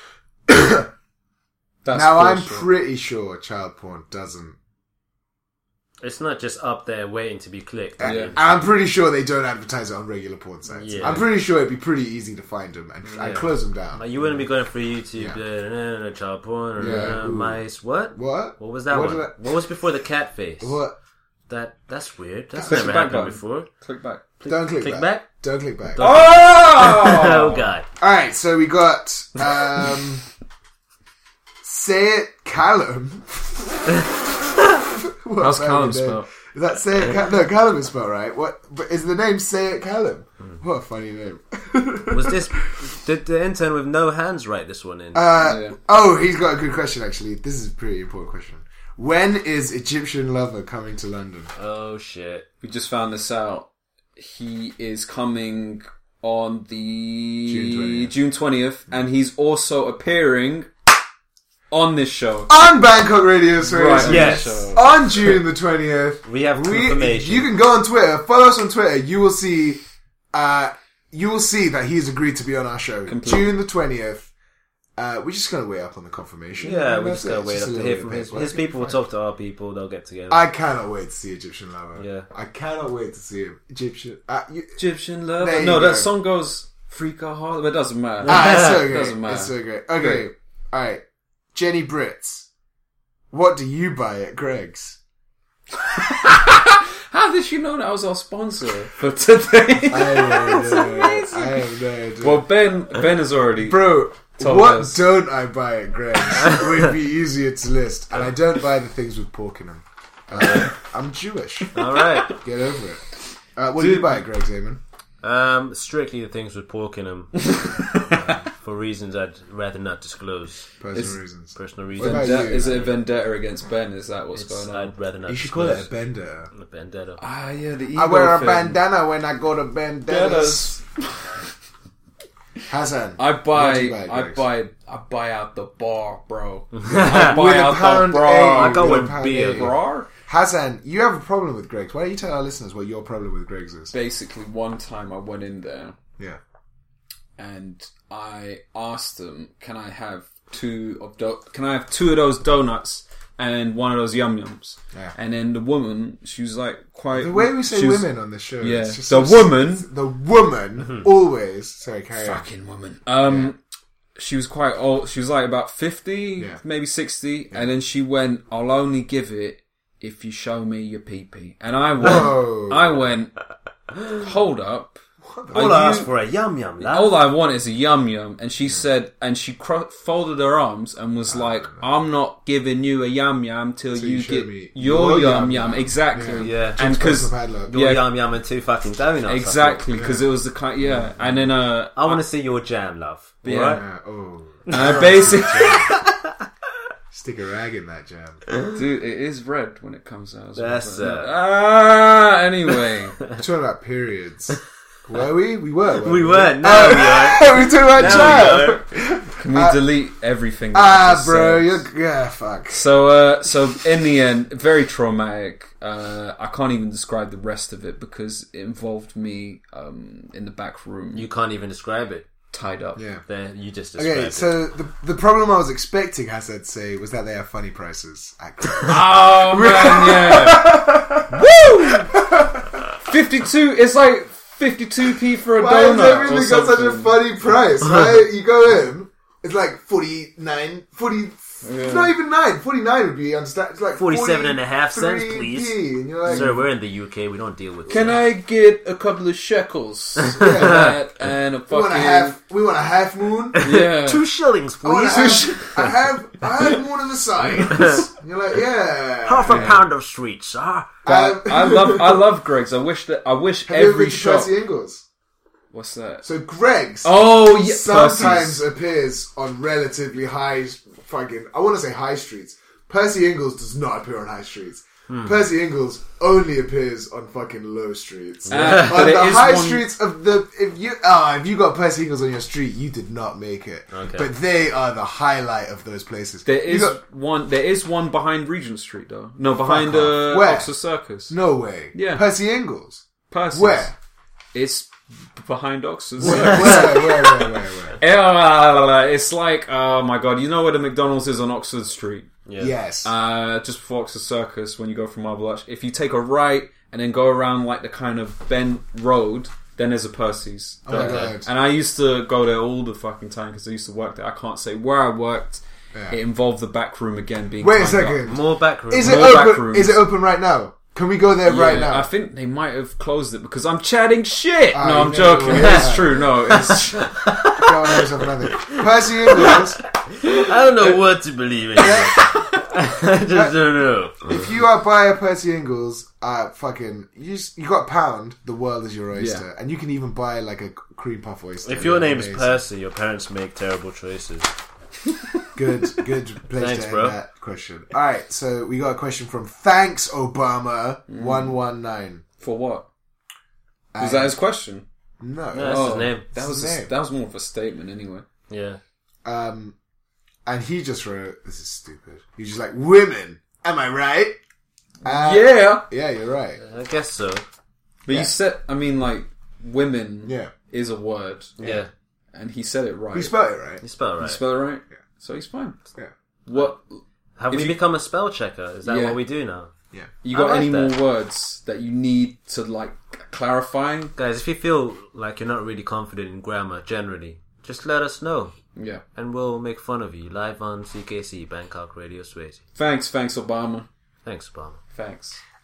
That's Now I'm bullshit. pretty sure child porn doesn't. It's not just up there waiting to be clicked. and Yeah. I'm pretty sure they don't advertise it on regular porn sites. Yeah. I'm pretty sure it'd be pretty easy to find them and Yeah. and close them down. Like, you wouldn't be going through YouTube, Yeah. uh, no, no, no, child porn, or Yeah. uh, mice. What? What? What was that What one? did I- What was before the cat face? What? That that's weird. That's Click never the back happened button. before. Click back. Don't click, click back. back? Don't click back. Don't- Oh! Oh god. Alright, so we got um Say It Callum. What How's a Callum funny name. spelled? Is that Say It Callum? No, Callum is spelled right. What? But is the name Say It Callum? Hmm. What a funny name. Was this did the intern with no hands write this one in? Uh, Yeah. Oh, he's got a good question actually. This is a pretty important question. When is Egyptian Lover coming to London? Oh shit. We just found this out. He is coming on the June twentieth. June twentieth, and he's also appearing on this show. On Bangkok Radio Right, Space. on Yes. this show. On June the twentieth. We have confirmation. You can go on Twitter, follow us on Twitter. You will see, uh, you will see that he's agreed to be on our show. Completely. June the twentieth. Uh, we're just gonna wait up on the confirmation. Yeah, And we that's just gotta it. wait Just up a to little hear bit from of his paperwork. his people will Fine. talk to our people, they'll get together. I cannot wait to see Egyptian Lover. Yeah. I cannot wait to see him. Egyptian. Uh, you, Egyptian There lover. you No, go. that song goes freak our heart, but it doesn't matter. ah, it's so It great. doesn't matter. It's so great. Okay, Great. all right. Jenny Brits, what do you buy at Greg's? How did you know that was our sponsor for today? I have no idea. I have no idea. Well, Ben Ben has already Bro, told what us. don't I buy at Greg's? Would be easier to list. And I don't buy the things with pork in them. Uh, I'm Jewish. All right. Get over it. Uh, what do you buy at Greg's, Eamon? Um, strictly the things with pork in them. uh, for reasons I'd rather not disclose. Personal It's- reasons. Personal What reasons. about Vendetta, you? is it a vendetta against Ben? Is that what's It's- going on? I'd rather not You should call disclose. it a bender. A vendetta. Ah, yeah, the ego I wear a thing. bandana when I go to bandanas. Hassan. I what buy, do you buy, I Grace? buy, I buy out the bar, bro. I buy With a out pound the egg. bar. I go With a with pound beer, egg. Brar? Hassan, you have a problem with Greg's. Why don't you tell our listeners what your problem with Greg's is? Basically, one time I went in there Yeah. and I asked them, "Can I have two of do- Can I have two of those donuts and one of those yum yums?" Yeah. And then the woman, she was like, quite The way we say she was- women on this show, Yeah. it's just The so- woman- the woman, always. Sorry, carry on. fucking woman. Um, she was quite old. She was like about fifty, Yeah. maybe sixty, and then she went, "I'll only give it if you show me your pee-pee." And I went, Whoa. I went, hold up. All Are I you- asked for a yum yum, lad. All I want is a yum yum. And she said, and she cro- folded her arms and was like, "I'm not giving you a yum yum till Till you, you show get me your, your yum yum yum." yum. Exactly. Yeah. And because, Padlock. Your yeah. yum yum and two fucking donuts. I exactly, because it was the kind, yeah. And then, uh, thought. I want to see your jam, love. Yeah. Alright? Yeah, oh. and I basically, Stick a rag in that jam. dude, it is red when it comes out. as well, That's, but- uh, Ah, anyway. We're talking about periods. Were we? We were. weren't We weren't. Now we are. We're talking about Now jam. we are. Can we delete everything? that I Ah, just bro, said? you're yeah, fuck. So, uh, so in the end, very traumatic. Uh, I can't even describe the rest of it because it involved me um, in the back room, You can't even describe it. tied up. Yeah. There, you just described Okay, it. so the the problem I was expecting Hassan to say was that they have funny prices at Greg's. Oh man, yeah. Woo! Fifty-two. It's like fifty-two p for a Why has donut. everything or got such a something. funny price? Right? You go in, it's like forty-nine, forty. It's not even nine. forty-nine would be understand. It's like forty-seven and a half cents, forty-three please. p, And you're like, Sir, we're in the U K. We don't deal with Can that. I get a couple of shekels for that and a we want a fucking half. We want a half moon. yeah? Two shillings, I want please. a half. I have. I have more than the sides. And you're like, yeah. Half a pound of sweets, sir. But I love, I love Greg's. I wish that, I wish Have you ever every been to shop. Percy Ingles? What's that? So Greg's Oh yeah, sometimes Percy's. appears on relatively high fucking. I want to say high streets. Percy Ingles does not appear on high streets. Hmm. Percy Ingles only appears on fucking low streets. Uh, but on it the is high one- streets of the if you ah if you got Percy Ingles on your street, you did not make it. Okay. But they are the highlight of those places. There You is got- one. There is one behind Regent Street, though. No, behind off. uh, Where? Oxford Circus. no way. Yeah. Percy Ingles. Percy's. Where? It's behind Oxford Where? Circus. Where? Where? Where? Where? Where? Yeah, it's like, oh my god, you know where the McDonald's is on Oxford Street? Yeah. Yes. Uh, just before Oxford Circus, when you go from Marble Arch. If you take a right and then go around like the kind of bent road, then there's a Percy's. Oh my there. God. And I used to go there all the fucking time because I used to work there. I can't say where I worked. Yeah. It involved the back room again being Wait a tied up. second. More back room. Is it More back open? rooms. Is it open right now? Can we go there right Yeah, now? I think they might have closed it because I'm chatting shit. Ah, no, you I'm know joking. what? It's true. No, it's Go on, have yourself another. Percy Ingles. I don't know what to believe in. I just don't know. If you are by a Percy Ingles, uh, fucking, you just, you got a pound. The world is your oyster, Yeah. and you can even buy like a cream puff oyster. If your name is Amazing. Percy, your parents make terrible choices. good, good place Thanks, to bro. end that question. All right, so we got a question from Thanks Obama one one nine. for what? Was that his question? No. No. That's his name. That was his a- name. that was more of a statement, anyway. Yeah. Um, and he just wrote, "This is stupid." He's just like, "Women, am I right?" Uh, yeah, yeah, you're right. I guess so. but Yeah. you said, I mean, like women Yeah, is a word, Yeah. and he said it right. you spelled it right. You spell it You right. spell it right, Yeah. so he's fine. Yeah. What Have If we you- become a spell checker? Is that Yeah. what we do now? Yeah. you I got like any that. more words that you need to like clarifying? Guys, if you feel like you're not really confident in grammar generally, just let us know. Yeah. And we'll make fun of you live on C K C, Bangkok Radio Swayze. Thanks, thanks, Obama. Thanks, Obama. Thanks.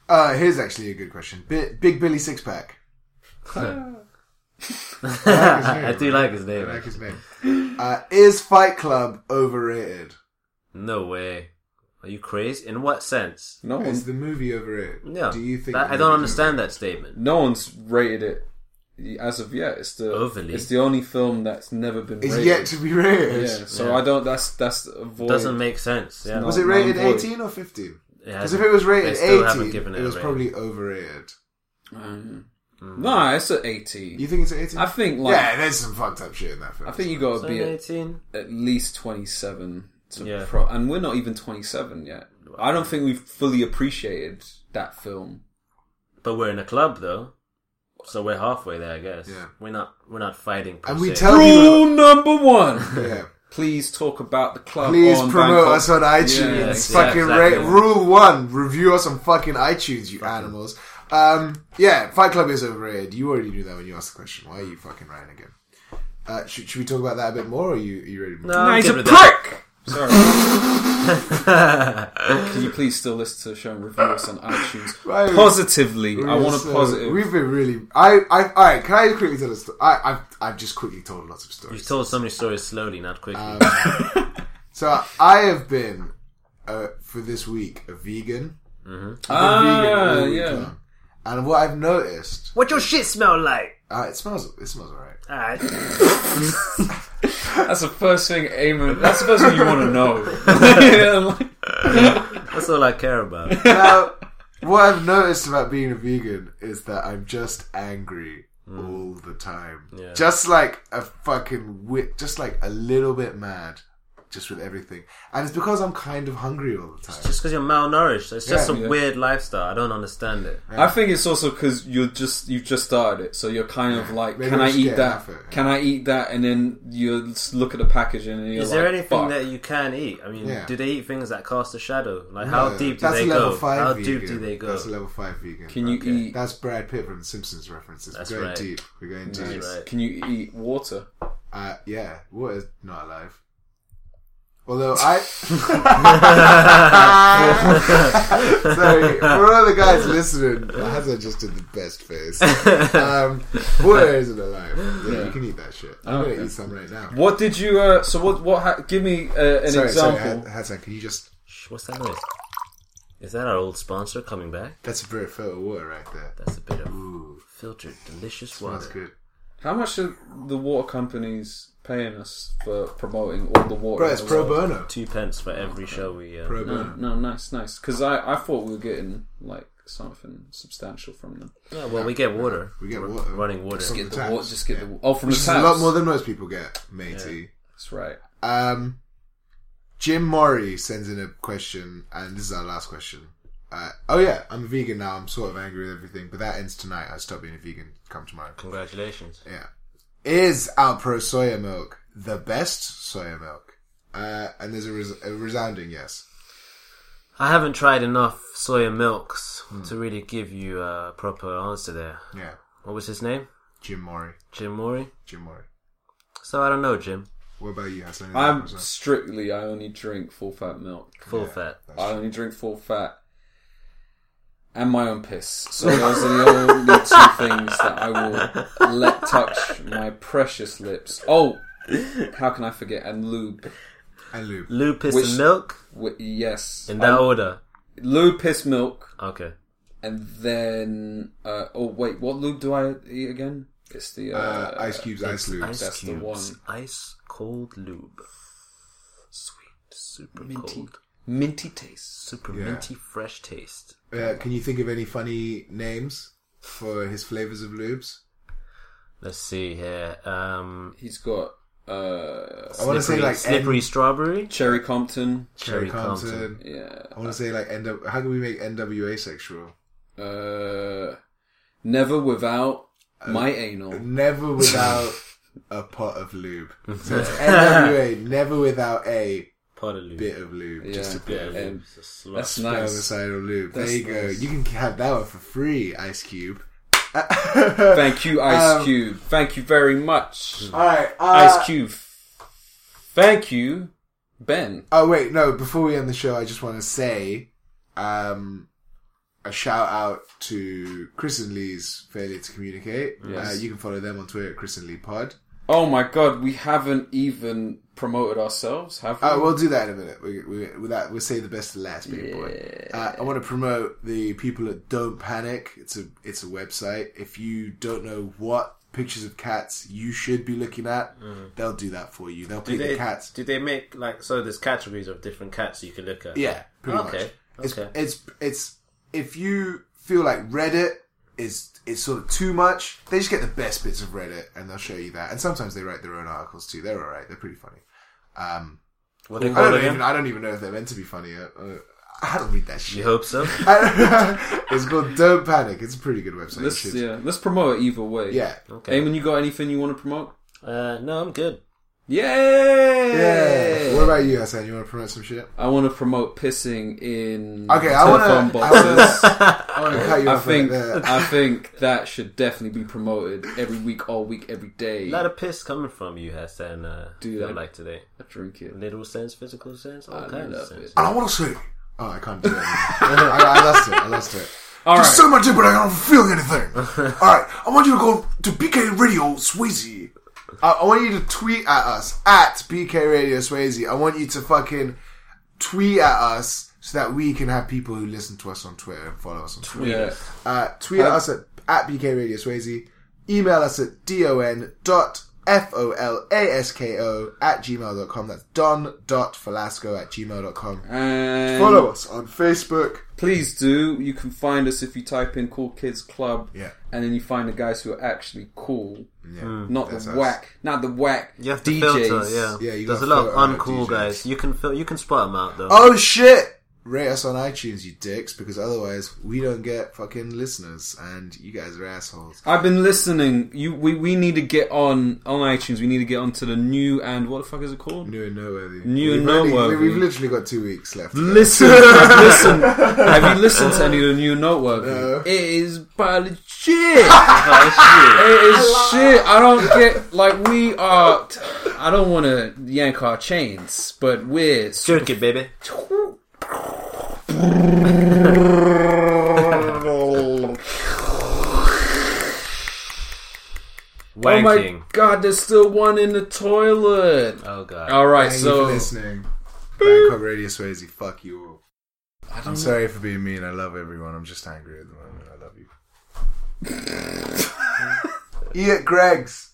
Uh, here's actually a good question. Bi- Big Billy Sixpack. I, like I do like his name. I like his name. Uh, is Fight Club overrated? No way. Are you crazy? In what sense? No Is one's, the movie overrated? No. Do you think That, the I don't movie's understand that statement. no one's rated it as of yet. It's the Overly. It's the only film that's never been It's rated. yet to be rated. Yeah, so Yeah. I don't. That's that's a void. Doesn't make sense. Yeah. No. Was it rated Null and void. eighteen or fifteen? It Because hasn't- if it was rated they still haven't eighteen, given it a was rating. probably overrated. Um, Mm. Nah, it's at eighteen. You think it's eighteen? I think like yeah, there's some fucked up shit in that film. I think you got to So be at, eighteen. at least twenty-seven. To Yeah. pro- and we're not even twenty-seven yet. I don't think we've fully appreciated that film. But we're in a club though, so we're halfway there, I guess. Yeah. We're not. We're not fighting. Per And we se. tell Rule number one. Yeah. Please talk about the club. Please on promote Bangkok. us on iTunes. Yeah, Yes, fucking yeah, exactly. rate. Rule one: review us on fucking iTunes, you animals. Um, yeah, Fight Club is overrated. You already knew that when you asked the question. Why are you fucking writing again? Uh, should, should we talk about that a bit more, or are you, are you ready to move No, on? Nah, I'm he's good a with that. prick. Sorry. Can you please still listen to the show and review us on iTunes Right. positively? I want a So, positive. We've been really. I. I. All right. Can I quickly tell a story? I. I've. I've just quickly told lots of stories. You've told so many stories slowly, not quickly. Um, so I have been uh, for this week a vegan. mm-hmm. I've been Ah, vegan all week yeah. long. And what I've noticed, What your shit smell like? uh, it smells. It smells alright. Alright. That's the first thing, Eamon. That's the first thing you want to know. Yeah, like- That's all I care about. Now, what I've noticed about being a vegan is that I'm just angry all the time. Yeah. Just like a fucking wit, just like a little bit mad, just with everything. And it's because I'm kind of hungry all the time. Just because you're malnourished. It's just Yeah, a yeah. weird lifestyle. I don't understand it. I think it's also because you're just you've just started it, so you're kind of like, Maybe can we I should eat get that? half it, yeah. Can I eat that? And then you just look at the packaging and you're Is like, there anything fuck. that you can eat? I mean, Yeah. do they eat things that cast a shadow? Like, how No, deep do that's they a level go? Five How vegan. deep do they go? That's a level five vegan. Can you Okay. eat? That's Brad Pitt from the Simpsons references. That's We're going right. deep. We're going deep. That's right. Can you eat water? Uh, yeah, water's not alive. Although I, sorry, for all the guys listening, Hazard just did the best face. Um, water isn't alive. Yeah, Yeah. you can eat that shit. I'm Okay. gonna eat some right now. What did you? Uh, so what? What? Ha- give me uh, an sorry, example. sorry, Hazard, can you just? Shh, what's that noise? Is that our old sponsor coming back? That's a very filtered water right there. That's a bit of Ooh, filtered, delicious water. smells good. How much are the water companies paying us for promoting all the water? Bro, it's in the pro world? bono. Two pence for every show we. Uh, Pro No, bono. no, nice, nice. Because I, I thought we were getting like something substantial from them. yeah, well, we get water. We get We're water. Running water. From Get the the taps, water. Just get yeah. the oh from Which the is taps. a lot more than most people get, matey. That's right. Um, Jim Murray sends in a question, and this is our last question. Uh, oh yeah, I'm a vegan now. I'm sort of angry with everything, but that ends tonight. I stop being a vegan. Come tomorrow. Congratulations. Yeah. Is Alpro soya milk the best soya milk? Uh, and there's a, res- a resounding yes. I haven't tried enough soya milks to really give you a proper answer there. Yeah. What was his name? Jim Murray. Jim Murray? Jim Murray. So I don't know, Jim. What about you, Hassan? I'm strictly. I only drink full fat milk. Full Yeah. fat. That's I true. only drink full fat. And my own piss. So those are the only two things that I will let touch my precious lips. Oh, how can I forget? And lube. And lube. Lupus Which- and milk? Wi- yes. In that Um, order. lube, piss, milk. Okay. And then... Uh, oh, wait. What lube do I eat again? It's the... Uh, Uh, ice cubes, ice lube. Ice That's the cubes. one. Ice cold lube. Sweet. Super Minty. cold. Minty taste. Super Yeah. minty fresh taste. Uh, can you think of any funny names for his flavors of lubes? Let's see here. Um, He's got... Uh, I want to say slippery- like slippery N- strawberry. Cherry Compton. Cherry Cherry Compton. Compton. Yeah. I want to say like N W. How can we make N W A sexual? Uh, never without my anal. Never without a pot of lube. So it's N W A. Never without a Pot of lube. bit of lube. Yeah. Just a bit of Yeah, lube. it's a slush. That's nice. Spermicidal lube. That's there you go. nice. You can have that one for free, Ice Cube. Thank you, Ice Um, Cube. Thank you very much, All right. Uh, Ice Cube. Thank you, Ben. Oh wait, no. Before we end the show, I just want to say, um, a shout out to Chris and Lee's failure to communicate. Yes. Uh, you can follow them on Twitter at Chris and Lee Pod. Oh my god, we haven't even promoted ourselves, have we? Uh, we'll do that in a minute. We, we, with that, we'll say the best to last, baby boy. Uh, I want to promote the people at Don't Panic. It's a it's a website. If you don't know what pictures of cats you should be looking at, mm. they'll do that for you. They'll do pick they, the cats. Do they make like so? There's categories of different cats you can look at. Yeah, pretty okay. much. It's, okay. it's it's if you feel like Reddit is is sort of too much, they just get the best bits of Reddit and they'll show you that. And sometimes they write their own articles too. They're all right. They're pretty funny. Um, what they I call don't it even again? I don't even know if they're meant to be funny. Uh, I don't read that shit. You hope so. It's called Don't Panic. It's a pretty good website. Let's, You should- yeah, let's promote it either way. yeah. Okay. Eamon, you got anything you want to promote? Uh, no, I'm good. Yay! Yeah. What about you, Hassan? You want to promote some shit? I want to promote pissing in Okay, I telephone want to. boxes. I want to cut you I off think right there. I think that should definitely be promoted every week, all week, every day. A lot of piss coming from you, Hassan. Uh, Do feel I? like today. I drink it. Literal sense, physical sense, all I kinds love of sense. it. And I want to say. Oh, I can't do it anymore. I, I lost it. I lost it. All Just right. say my dick, but I don't feel anything. Alright, I want you to go to B K Radio Swayze. I, I want you to tweet at us, at B K Radio Swayze. I want you to fucking tweet at us so that we can have people who listen to us on Twitter and follow us on Twitter. Yeah. Uh, tweet at us at, at B K Radio Swayze. Email us at don dot F O L A S K O at gmail dot com. That's don dot falasco at gmail dot com. And Follow us on Facebook. please do. You can find us if you type in Cool Kids Club. Yeah. And then you find the guys who are actually cool. Yeah. Not That's the us. whack. Not the whack You have to D Js. filter, yeah. Yeah, you There's a gotta lot of filter out uncool D Js. guys. You can fil- you can spot them out though. Oh shit! Rate us on iTunes, you dicks, because otherwise we don't get fucking listeners, and you guys are assholes. I've been listening. You, we, we need to get on on iTunes. We need to get onto the new and what the fuck is it called? New and noteworthy. New and We've only- noteworthy. We've literally got two weeks left. Listen, listen. Have you listened to any of the new noteworthy? No. It is but shit. It is shit. I don't get like we are. I don't want to yank our chains, but we're Jerk it, baby. Oh my Wanking. god, there's still one in the toilet. Oh god. Alright, Thank so you for listening. Bangkok Radio Swayze, fuck you all. I'm sorry for being mean. I love everyone. I'm just angry at the moment. I love you. Eat at Greg's.